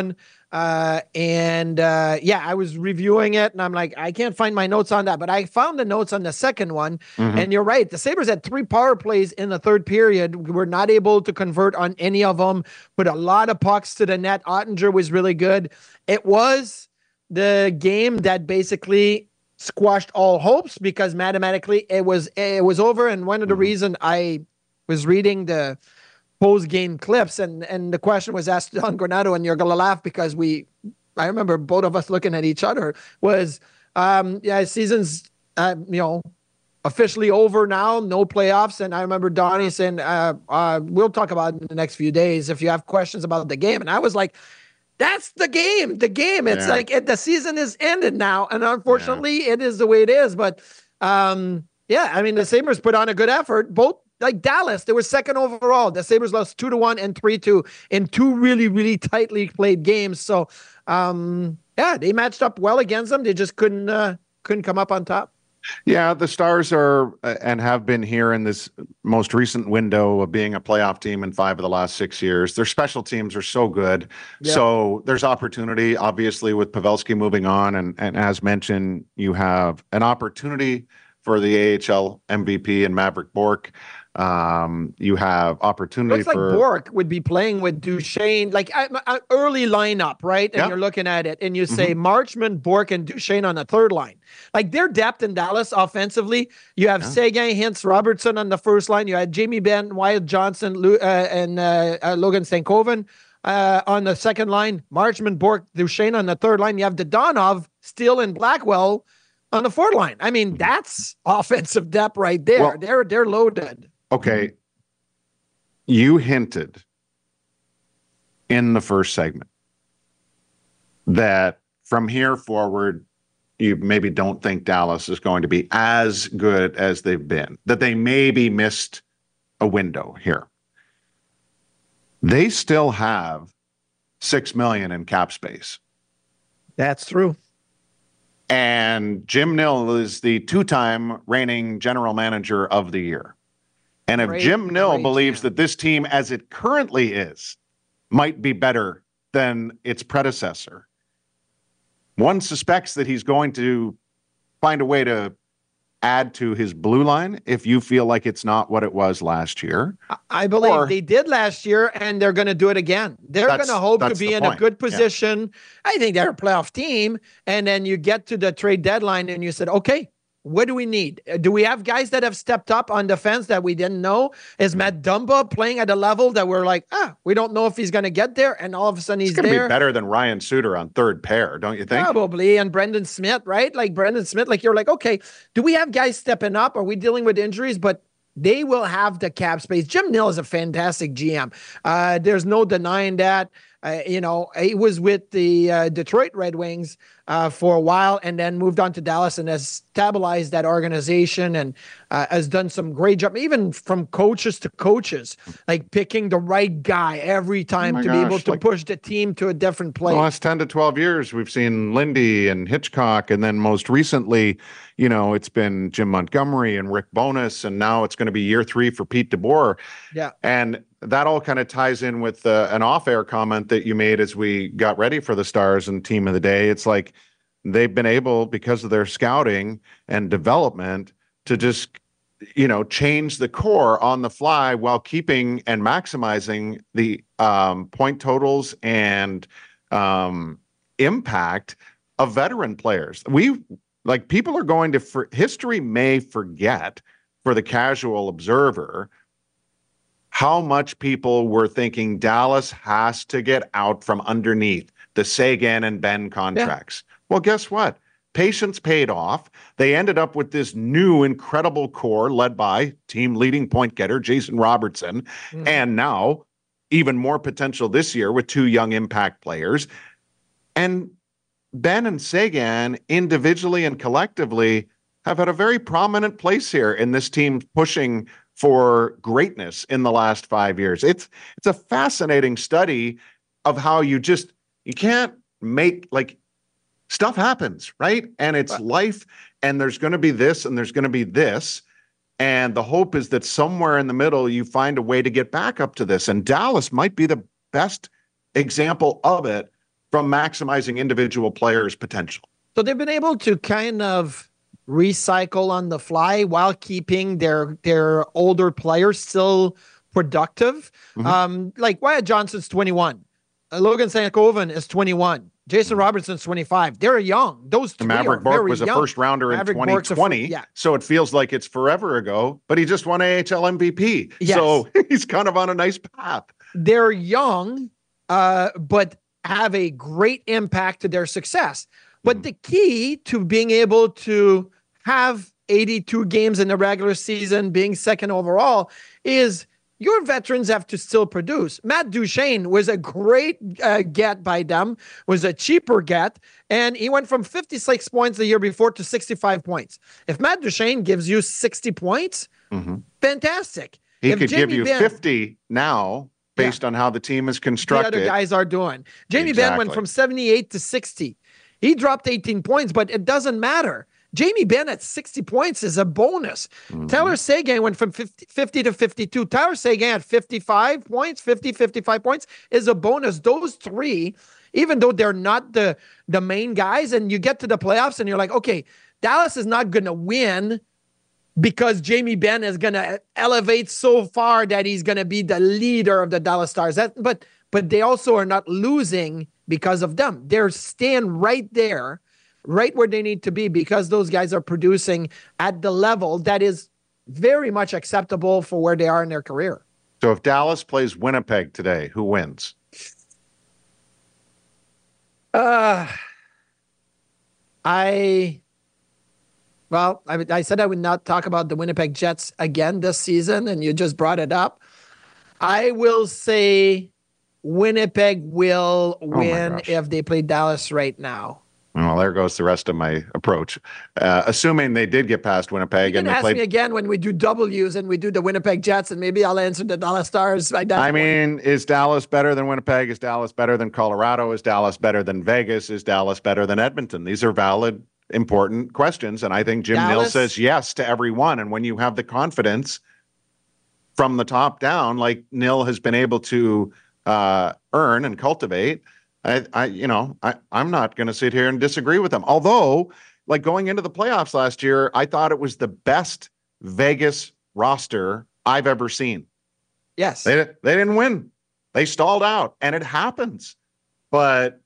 I was reviewing it and I'm like, I can't find my notes on that, but I found the notes on the second one. And you're right. The Sabres had 3 power plays in the third period. We were not able to convert on any of them, put a lot of pucks to the net. Ottinger was really good. It was the game that basically squashed all hopes because mathematically it was over. And one of the reasons I was reading the post-game clips and the question was asked to Don Granato, and you're going to laugh because I remember both of us looking at each other, was, season's, officially over now, no playoffs. And I remember Donnie saying, we'll talk about it in the next few days if you have questions about the game. And I was like, that's the game. It's like the season is ended now. And unfortunately, it is the way it is. But, the Sabres put on a good effort. Both, like Dallas, they were second overall. The Sabres lost 2-1 and 3-2 in 2 really, really tightly played games. So, they matched up well against them. They just couldn't come up on top. Yeah, the Stars are and have been here in this most recent window of being a playoff team in 5 of the last 6 years. Their special teams are so good. Yeah. So there's opportunity, obviously, with Pavelski moving on. And as mentioned, you have an opportunity for the AHL MVP and Maverick Bourque. You have opportunity Looks like Bourque would be playing with Duchesne, like an early lineup, right? And you're looking at it and you say Marchment, Bourque, and Duchesne on the third line. Like their depth in Dallas offensively, you have Seguin, Hintz, Robertson on the first line. You had Jamie Benn, Wyatt Johnson, and Logan Stankoven on the second line. Marchment, Bourque, Duchesne on the third line. You have Dodonov, Steele, and Blackwell on the fourth line. I mean, that's offensive depth right there. Well, they're loaded. Okay. You hinted in the first segment that from here forward, you maybe don't think Dallas is going to be as good as they've been, that they maybe missed a window here. They still have $6 million in cap space. That's true. And Jim Nill is the 2-time reigning general manager of the year. And if Jim Nill believes that this team, as it currently is, might be better than its predecessor, one suspects that he's going to find a way to add to his blue line if you feel like it's not what it was last year. I believe they did last year, and they're going to do it again. They're going to hope to be in a good position. Yeah. I think they're a playoff team. And then you get to the trade deadline, and you said, okay, what do we need? Do we have guys that have stepped up on defense that we didn't know? Is Matt Dumba playing at a level that we're like, we don't know if he's going to get there, and all of a sudden he's there? He's going to be better than Ryan Suter on third pair, don't you think? Probably, and Brendan Smith, right? Like Brendan Smith, like you're like, okay, do we have guys stepping up? Are we dealing with injuries? But they will have the cap space. Jim Nill is a fantastic GM. There's no denying that. He was with the Detroit Red Wings for a while and then moved on to Dallas and has stabilized that organization and has done some great job, even from coaches to coaches, like picking the right guy every time be able to push the team to a different place. The last 10 to 12 years, we've seen Lindy and Hitchcock, and then most recently, it's been Jim Montgomery and Rick Bowness, and now it's going to be year 3 for Pete DeBoer. Yeah. And that all kind of ties in with an off-air comment that you made as we got ready for the Stars and Team of the Day. It's like they've been able, because of their scouting and development, to just, change the core on the fly while keeping and maximizing the point totals and impact of veteran players. People are going to, history may forget for the casual observer how much people were thinking Dallas has to get out from underneath the Seguin and Benn contracts. Yeah. Well, guess what? Patience paid off. They ended up with this new incredible core led by team leading point getter Jason Robertson. Mm-hmm. And now even more potential this year with 2 young impact players. And Benn and Seguin individually and collectively have had a very prominent place here in this team pushing for greatness in the last 5 years. It's a fascinating study of how you can't make, stuff happens, right? And it's life, and there's going to be this and there's going to be this. And the hope is that somewhere in the middle, you find a way to get back up to this. And Dallas might be the best example of it from maximizing individual players' potential. So they've been able to kind of recycle on the fly while keeping their older players still productive. Like Wyatt Johnson's 21. Logan Stankoven is 21. Jason Robertson's 25. They're young. Those three Maverick Bourque was a first rounder in 2020. So it feels like it's forever ago, but he just won AHL MVP. Yes. So he's kind of on a nice path. They're young, but have a great impact to their success. But the key to being able to have 82 games in the regular season, being second overall, is your veterans have to still produce. Matt Duchene was a great get by them, was a cheaper get, and he went from 56 points the year before to 65 points. If Matt Duchene gives you 60 points, fantastic. He could give you 50 now based on how the team is constructed. The other guys are doing. Jamie Benn went from 78 to 60. He dropped 18 points, but it doesn't matter. Jamie Benn at 60 points is a bonus. Tyler Seguin went from 50 to 52. Tyler Seguin at 55 points, 55 points is a bonus. Those three, even though they're not the main guys, and you get to the playoffs and you're like, okay, Dallas is not going to win because Jamie Benn is going to elevate so far that he's going to be the leader of the Dallas Stars. But they also are not losing because of them. They're staying right there, right where they need to be, because those guys are producing at the level that is very much acceptable for where they are in their career. So if Dallas plays Winnipeg today, who wins? I said I would not talk about the Winnipeg Jets again this season, and you just brought it up. I will say Winnipeg will win if they play Dallas right now. Well, there goes the rest of my approach. Assuming they did get past Winnipeg. You can ask me again when we do W's and we do the Winnipeg Jets, and maybe I'll answer the Dallas Stars. I mean, is Dallas better than Winnipeg? Is Dallas better than Colorado? Is Dallas better than Vegas? Is Dallas better than Edmonton? These are valid, important questions, and I think Jim Nill says yes to every one. And when you have the confidence from the top down, like Nill has been able to earn and cultivate, I'm not going to sit here and disagree with them. Although, like going into the playoffs last year, I thought it was the best Vegas roster I've ever seen. Yes. They didn't win. They stalled out, and it happens. But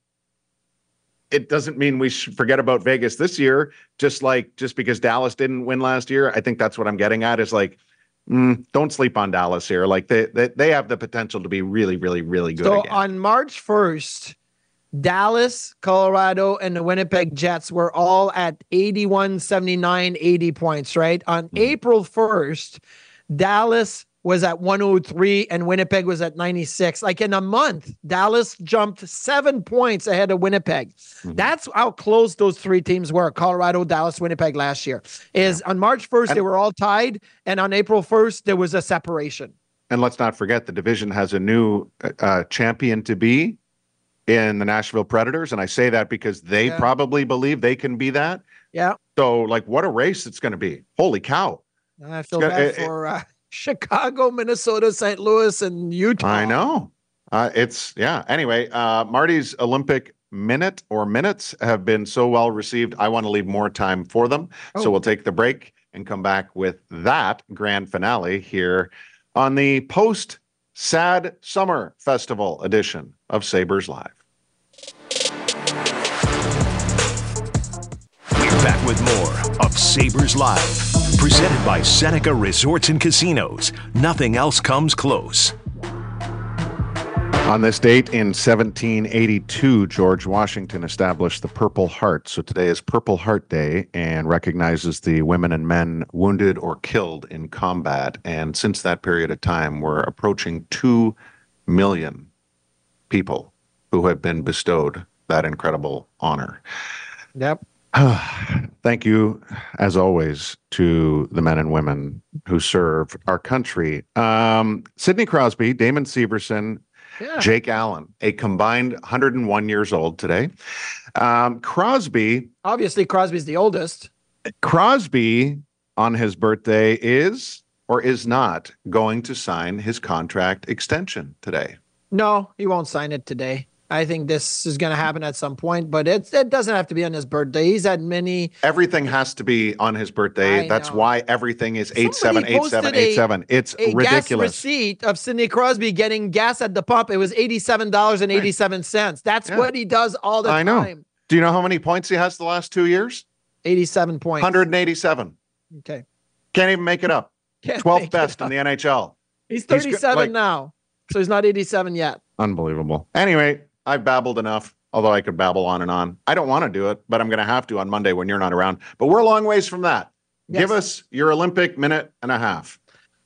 it doesn't mean we should forget about Vegas this year, just because Dallas didn't win last year. I think that's what I'm getting at, is like, don't sleep on Dallas here. Like they have the potential to be really, really, really good. So again. On March 1st, Dallas, Colorado, and the Winnipeg Jets were all at 81, 79, 80 points, right? On April 1st, Dallas was at 103 and Winnipeg was at 96. Like in a month, Dallas jumped 7 points ahead of Winnipeg. That's how close those three teams were, Colorado, Dallas, Winnipeg last year. On March 1st, they were all tied, and on April 1st, there was a separation. And let's not forget, the division has a new champion to be in the Nashville Predators, and I say that because they probably believe they can be that. Yeah. So, like, what a race it's going to be. Holy cow. I feel bad for Chicago, Minnesota, St. Louis, and Utah. I know. Anyway, Marty's Olympic minutes have been so well received. I want to leave more time for them. So we'll take the break and come back with that grand finale here on the post-Sad Summer Festival edition of Sabres Live. We're back with more of Sabres Live. Presented by Seneca Resorts and Casinos. Nothing else comes close. On this date in 1782, George Washington established the Purple Heart. So today is Purple Heart Day and recognizes the women and men wounded or killed in combat. And since that period of time, we're approaching 2 million people who have been bestowed that incredible honor. Yep. Thank you, as always, to the men and women who serve our country. Sidney Crosby, Damon Severson, Jake Allen, a combined 101 years old today. Crosby. Obviously, Crosby's the oldest. Crosby, on his birthday, is or is not going to sign his contract extension today. No, he won't sign it today. I think this is going to happen at some point, but it doesn't have to be on his birthday. He's had many. Everything has to be on his birthday. That's why everything is 878787. It's ridiculous. Gas receipt of Sidney Crosby getting gas at the pump. It was $87.87. That's what he does all the time. I know. Do you know how many points he has the last 2 years? 87 points. 187. Okay. Can't even make it up. 12th best in the NHL. He's 37 now, so he's not 87 yet. Unbelievable. Anyway, I've babbled enough, although I could babble on and on. I don't want to do it, but I'm going to have to on Monday when you're not around. But we're a long ways from that. Yes. Give us your Olympic minute and a half.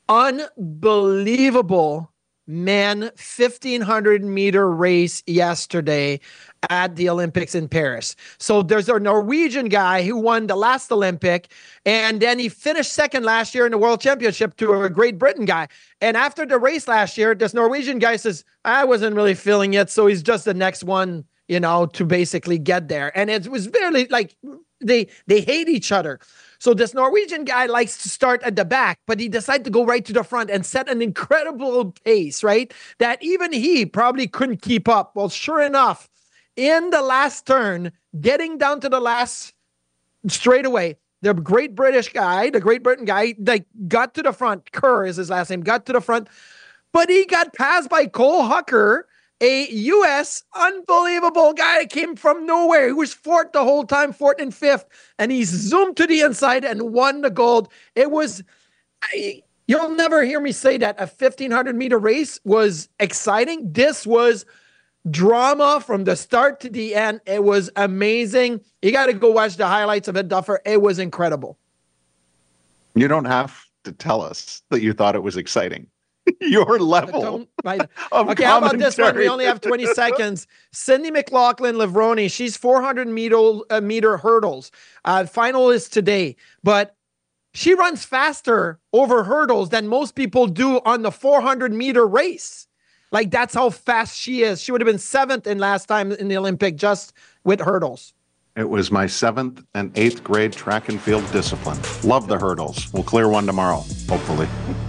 Unbelievable men 1,500 meter race yesterday at the Olympics in Paris. So there's a Norwegian guy who won the last Olympic, and then he finished second last year in the World Championship to a Great Britain guy. And after the race last year, this Norwegian guy says, I wasn't really feeling it, so he's just the next one, to basically get there. And it was very like they hate each other. So this Norwegian guy likes to start at the back, but he decided to go right to the front and set an incredible pace, right? That even he probably couldn't keep up. Well, sure enough, in the last turn, getting down to the last straightaway, the Great Britain guy, got to the front. Kerr is his last name, got to the front, but he got passed by Cole Hucker, a U.S. unbelievable guy that came from nowhere. He was fourth the whole time, fourth and fifth, and he zoomed to the inside and won the gold. It was, you'll never hear me say that a 1,500 meter race was exciting. This was drama from the start to the end. It was amazing. You got to go watch the highlights of it, Duffer. It was incredible. You don't have to tell us that you thought it was exciting. Your level of okay, how about this one? We only have 20 seconds. Cindy McLaughlin-Levrone, she's 400 meter hurdles. Final is today, but she runs faster over hurdles than most people do on the 400 meter race. Like, that's how fast she is. She would have been seventh in last time in the Olympic just with hurdles. It was my 7th and 8th grade track and field discipline. Love the hurdles. We'll clear one tomorrow, hopefully.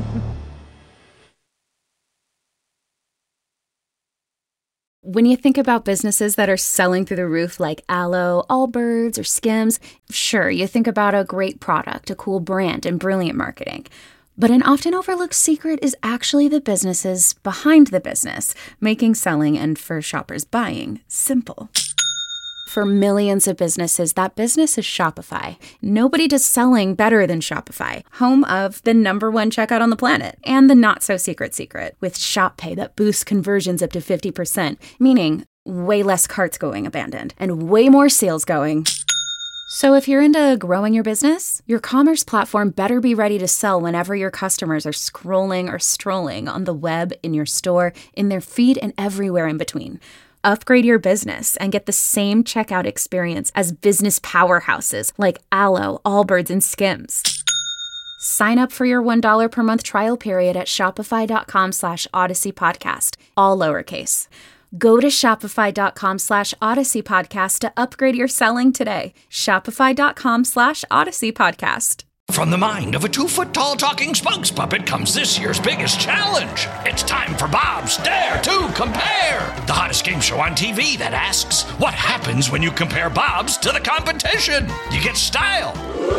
When you think about businesses that are selling through the roof like Aloe, Allbirds, or Skims, sure, you think about a great product, a cool brand, and brilliant marketing. But an often overlooked secret is actually the businesses behind the business, making selling and, for shoppers, buying simple. For millions of businesses, that business is Shopify. Nobody does selling better than Shopify, home of the #1 checkout on the planet, and the not-so-secret secret, with Shop Pay that boosts conversions up to 50%, meaning way less carts going abandoned, and way more sales going. So if you're into growing your business, your commerce platform better be ready to sell whenever your customers are scrolling or strolling on the web, in your store, in their feed, and everywhere in between. Upgrade your business and get the same checkout experience as business powerhouses like Aloe, Allbirds, and Skims. Sign up for your $1 per month trial period at shopify.com/Odyssey Podcast, all lowercase. Go to shopify.com /Odyssey Podcast to upgrade your selling today. Shopify.com /Odyssey Podcast. From the mind of a 2-foot-tall talking spokes puppet comes this year's biggest challenge. It's time for Bob's Dare to Compare, the hottest game show on TV that asks, what happens when you compare Bob's to the competition? You get style.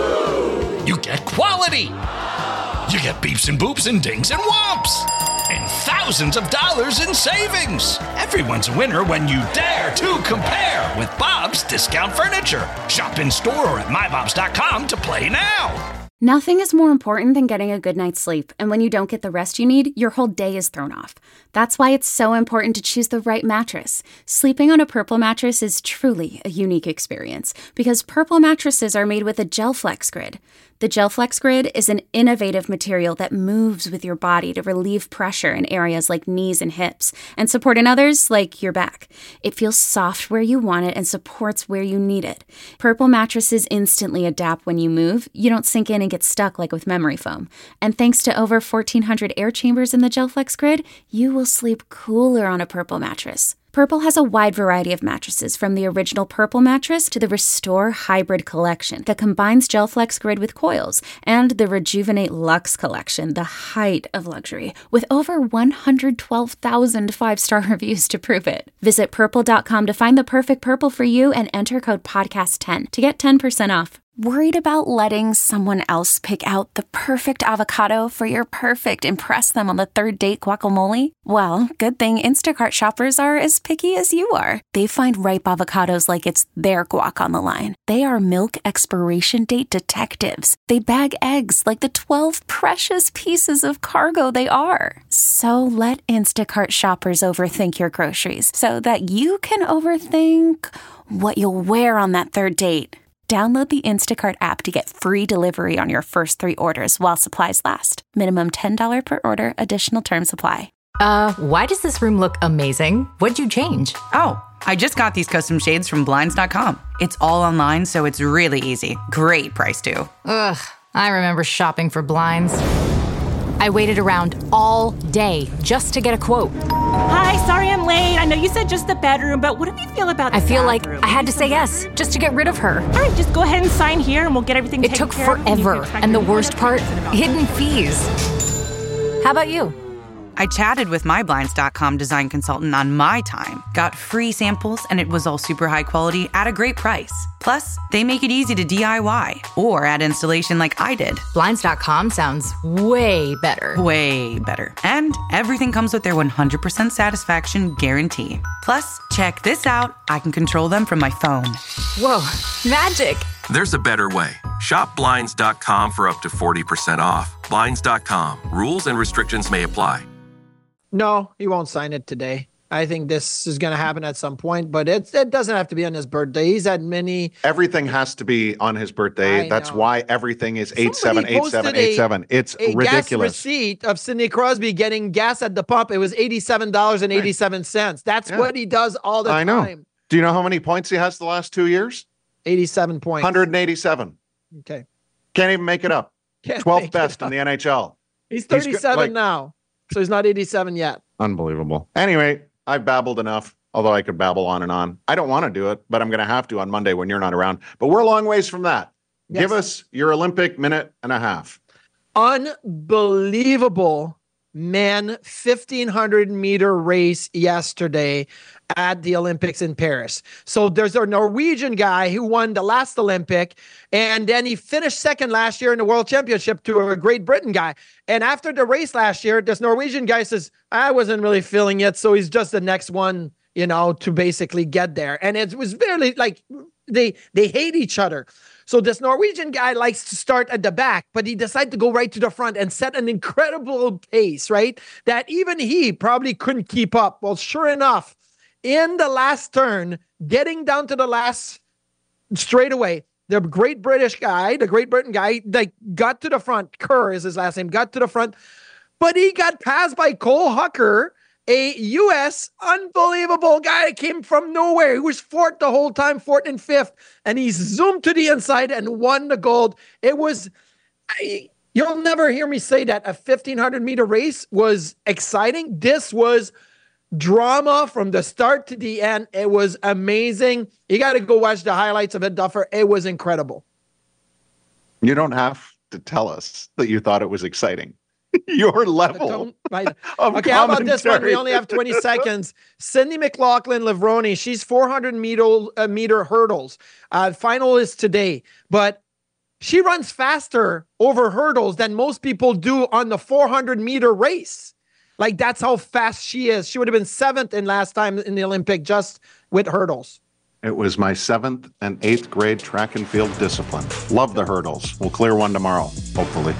You get quality. You get beeps and boops and dings and whomps. And thousands of dollars in savings. Everyone's a winner when you dare to compare with Bob's Discount Furniture. Shop in store or at mybobs.com to play now. Nothing is more important than getting a good night's sleep, and when you don't get the rest you need, your whole day is thrown off. That's why it's so important to choose the right mattress. Sleeping on a Purple mattress is truly a unique experience, because Purple mattresses are made with a GelFlex Grid. The GelFlex Grid is an innovative material that moves with your body to relieve pressure in areas like knees and hips, and support in others like your back. It feels soft where you want it and supports where you need it. Purple mattresses instantly adapt when you move. You don't sink in and get stuck like with memory foam. And thanks to over 1,400 air chambers in the GelFlex Grid, you will sleep cooler on a Purple mattress. Purple has a wide variety of mattresses, from the original Purple mattress to the Restore Hybrid collection that combines GelFlex Grid with coils, and the Rejuvenate Luxe collection, the height of luxury, with over 112,000 five-star reviews to prove it. Visit Purple.com to find the perfect Purple for you and enter code PODCAST10 to get 10% off. Worried about letting someone else pick out the perfect avocado for your perfect impress them on the third date guacamole? Well, good thing Instacart shoppers are as picky as you are. They find ripe avocados like it's their guac on the line. They are milk expiration date detectives. They bag eggs like the 12 precious pieces of cargo they are. So let Instacart shoppers overthink your groceries so that you can overthink what you'll wear on that third date. Download the Instacart app to get free delivery on your first 3 orders while supplies last. Minimum $10 per order. Additional terms apply. Why does this room look amazing? What'd you change? Oh, I just got these custom shades from Blinds.com. It's all online, so it's really easy. Great price, too. Ugh, I remember shopping for blinds. I waited around all day just to get a quote. Hi, sorry I'm late. I know you said just the bedroom, but what do you feel about the I feel bathroom? like I had to say yes just to get rid of her. All right, just go ahead and sign here and we'll get everything taken care of. It took forever. And the worst part, hidden fees. How about you? I chatted with my Blinds.com design consultant on my time, got free samples, and it was all super high quality at a great price. Plus, they make it easy to DIY or add installation like I did. Blinds.com sounds way better. Way better. And everything comes with their 100% satisfaction guarantee. Plus, check this out. I can control them from my phone. Whoa, magic. There's a better way. Shop Blinds.com for up to 40% off. Blinds.com. Rules and restrictions may apply. No, he won't sign it today. I think this is going to happen at some point, but it doesn't have to be on his birthday. He's had many. Everything has to be on his birthday. That's why everything is 878787. It's ridiculous. Gas receipt of Sidney Crosby getting gas at the pump. It was $87.87. That's what he does all the time. I know. Do you know how many points he has the last 2 years? 87 points. 187. Okay. Can't even make it up. 12th best in the NHL. He's 37 now. So he's not 87 yet. Unbelievable. Anyway, I've babbled enough, although I could babble on and on. I don't want to do it, but I'm going to have to on Monday when you're not around. But we're a long ways from that. Yes. Give us your Olympic minute and a half. Unbelievable men 1,500 meter race yesterday at the Olympics in Paris. So there's a Norwegian guy who won the last Olympic, and then he finished second last year in the World Championship to a Great Britain guy. And after the race last year, this Norwegian guy says, I wasn't really feeling it, so he's just the next one, to basically get there. And it was barely like they hate each other. So this Norwegian guy likes to start at the back, but he decided to go right to the front and set an incredible pace, right? That even he probably couldn't keep up. Well, sure enough, in the last turn, getting down to the last straightaway, the Great Britain guy, like got to the front. Kerr is his last name, got to the front, but he got passed by Cole Hucker, a U.S. unbelievable guy that came from nowhere. He was fourth the whole time, fourth and fifth, and he zoomed to the inside and won the gold. It was, you'll never hear me say that a 1,500 meter race was exciting. This was drama from the start to the end. It was amazing. You got to go watch the highlights of it, Duffer. It was incredible. You don't have to tell us that you thought it was exciting. Your level of okay, how about this one? We only have 20 seconds. Sydney McLaughlin-Levrone, she's 400 meter hurdles. Final is today, but she runs faster over hurdles than most people do on the 400 meter race. Like, that's how fast she is. She would have been 7th in last time in the Olympic just with hurdles. It was my 7th and 8th grade track and field discipline. Love the hurdles. We'll clear one tomorrow, hopefully.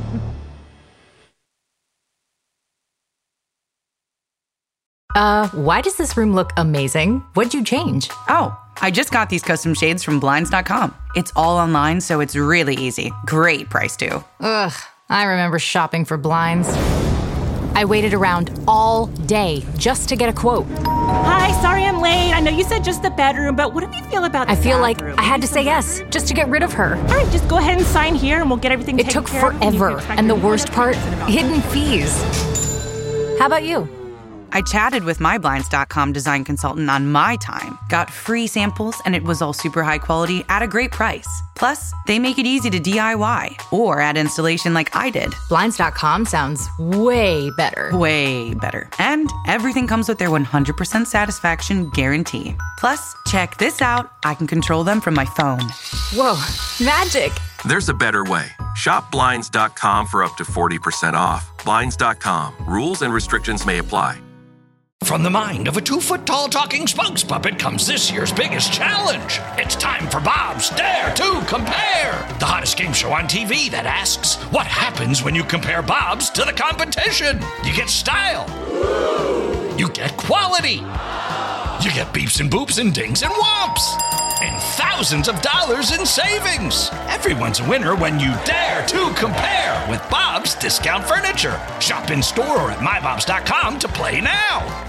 Why does this room look amazing? What'd you change? Oh, I just got these custom shades from Blinds.com. It's all online, so it's really easy. Great price, too. Ugh, I remember shopping for blinds. I waited around all day just to get a quote. Hi, sorry I'm late. I know you said just the bedroom, but what do you feel about the I feel bathroom? like I had to say yes just to get rid of her. All right, just go ahead and sign here and we'll get everything taken care of. It took forever. And the worst part, hidden fees. How about you? I chatted with my Blinds.com design consultant on my time, got free samples, and it was all super high quality at a great price. Plus, they make it easy to DIY or add installation like I did. Blinds.com sounds way better. Way better. And everything comes with their 100% satisfaction guarantee. Plus, check this out. I can control them from my phone. Whoa, magic. There's a better way. Shop Blinds.com for up to 40% off. Blinds.com. Rules and restrictions may apply. From the mind of a 2-foot-tall talking spokes puppet comes this year's biggest challenge. It's time for Bob's Dare to Compare, the hottest game show on TV that asks, what happens when you compare Bob's to the competition? You get style. You get quality. You get beeps and boops and dings and whomps. And thousands of dollars in savings. Everyone's a winner when you dare to compare with Bob's Discount Furniture. Shop in store or at mybobs.com to play now.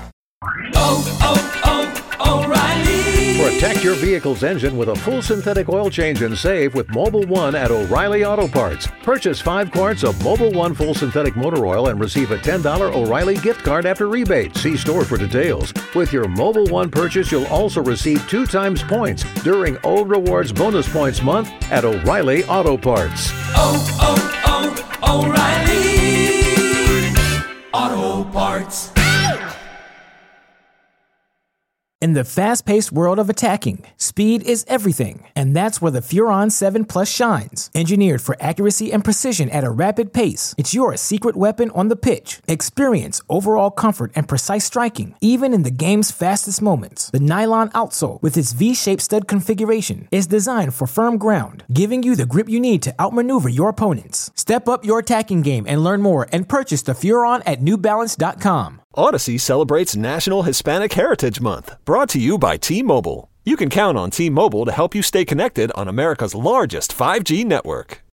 O'Reilly. Protect your vehicle's engine with a full synthetic oil change and save with Mobil 1 at O'Reilly Auto Parts. Purchase 5 quarts of Mobil 1 full synthetic motor oil and receive a $10 O'Reilly gift card after rebate. See store for details. With your Mobil 1 purchase, you'll also receive 2 times points during O Rewards Bonus Points Month at O'Reilly Auto Parts. O'Reilly Auto Parts. In the fast-paced world of attacking, speed is everything, and that's where the Furon 7 Plus shines. Engineered for accuracy and precision at a rapid pace, it's your secret weapon on the pitch. Experience overall comfort and precise striking, even in the game's fastest moments. The nylon outsole, with its V-shaped stud configuration, is designed for firm ground, giving you the grip you need to outmaneuver your opponents. Step up your attacking game and learn more and purchase the Furon at NewBalance.com. Odyssey celebrates National Hispanic Heritage Month, brought to you by T-Mobile. You can count on T-Mobile to help you stay connected on America's largest 5G network.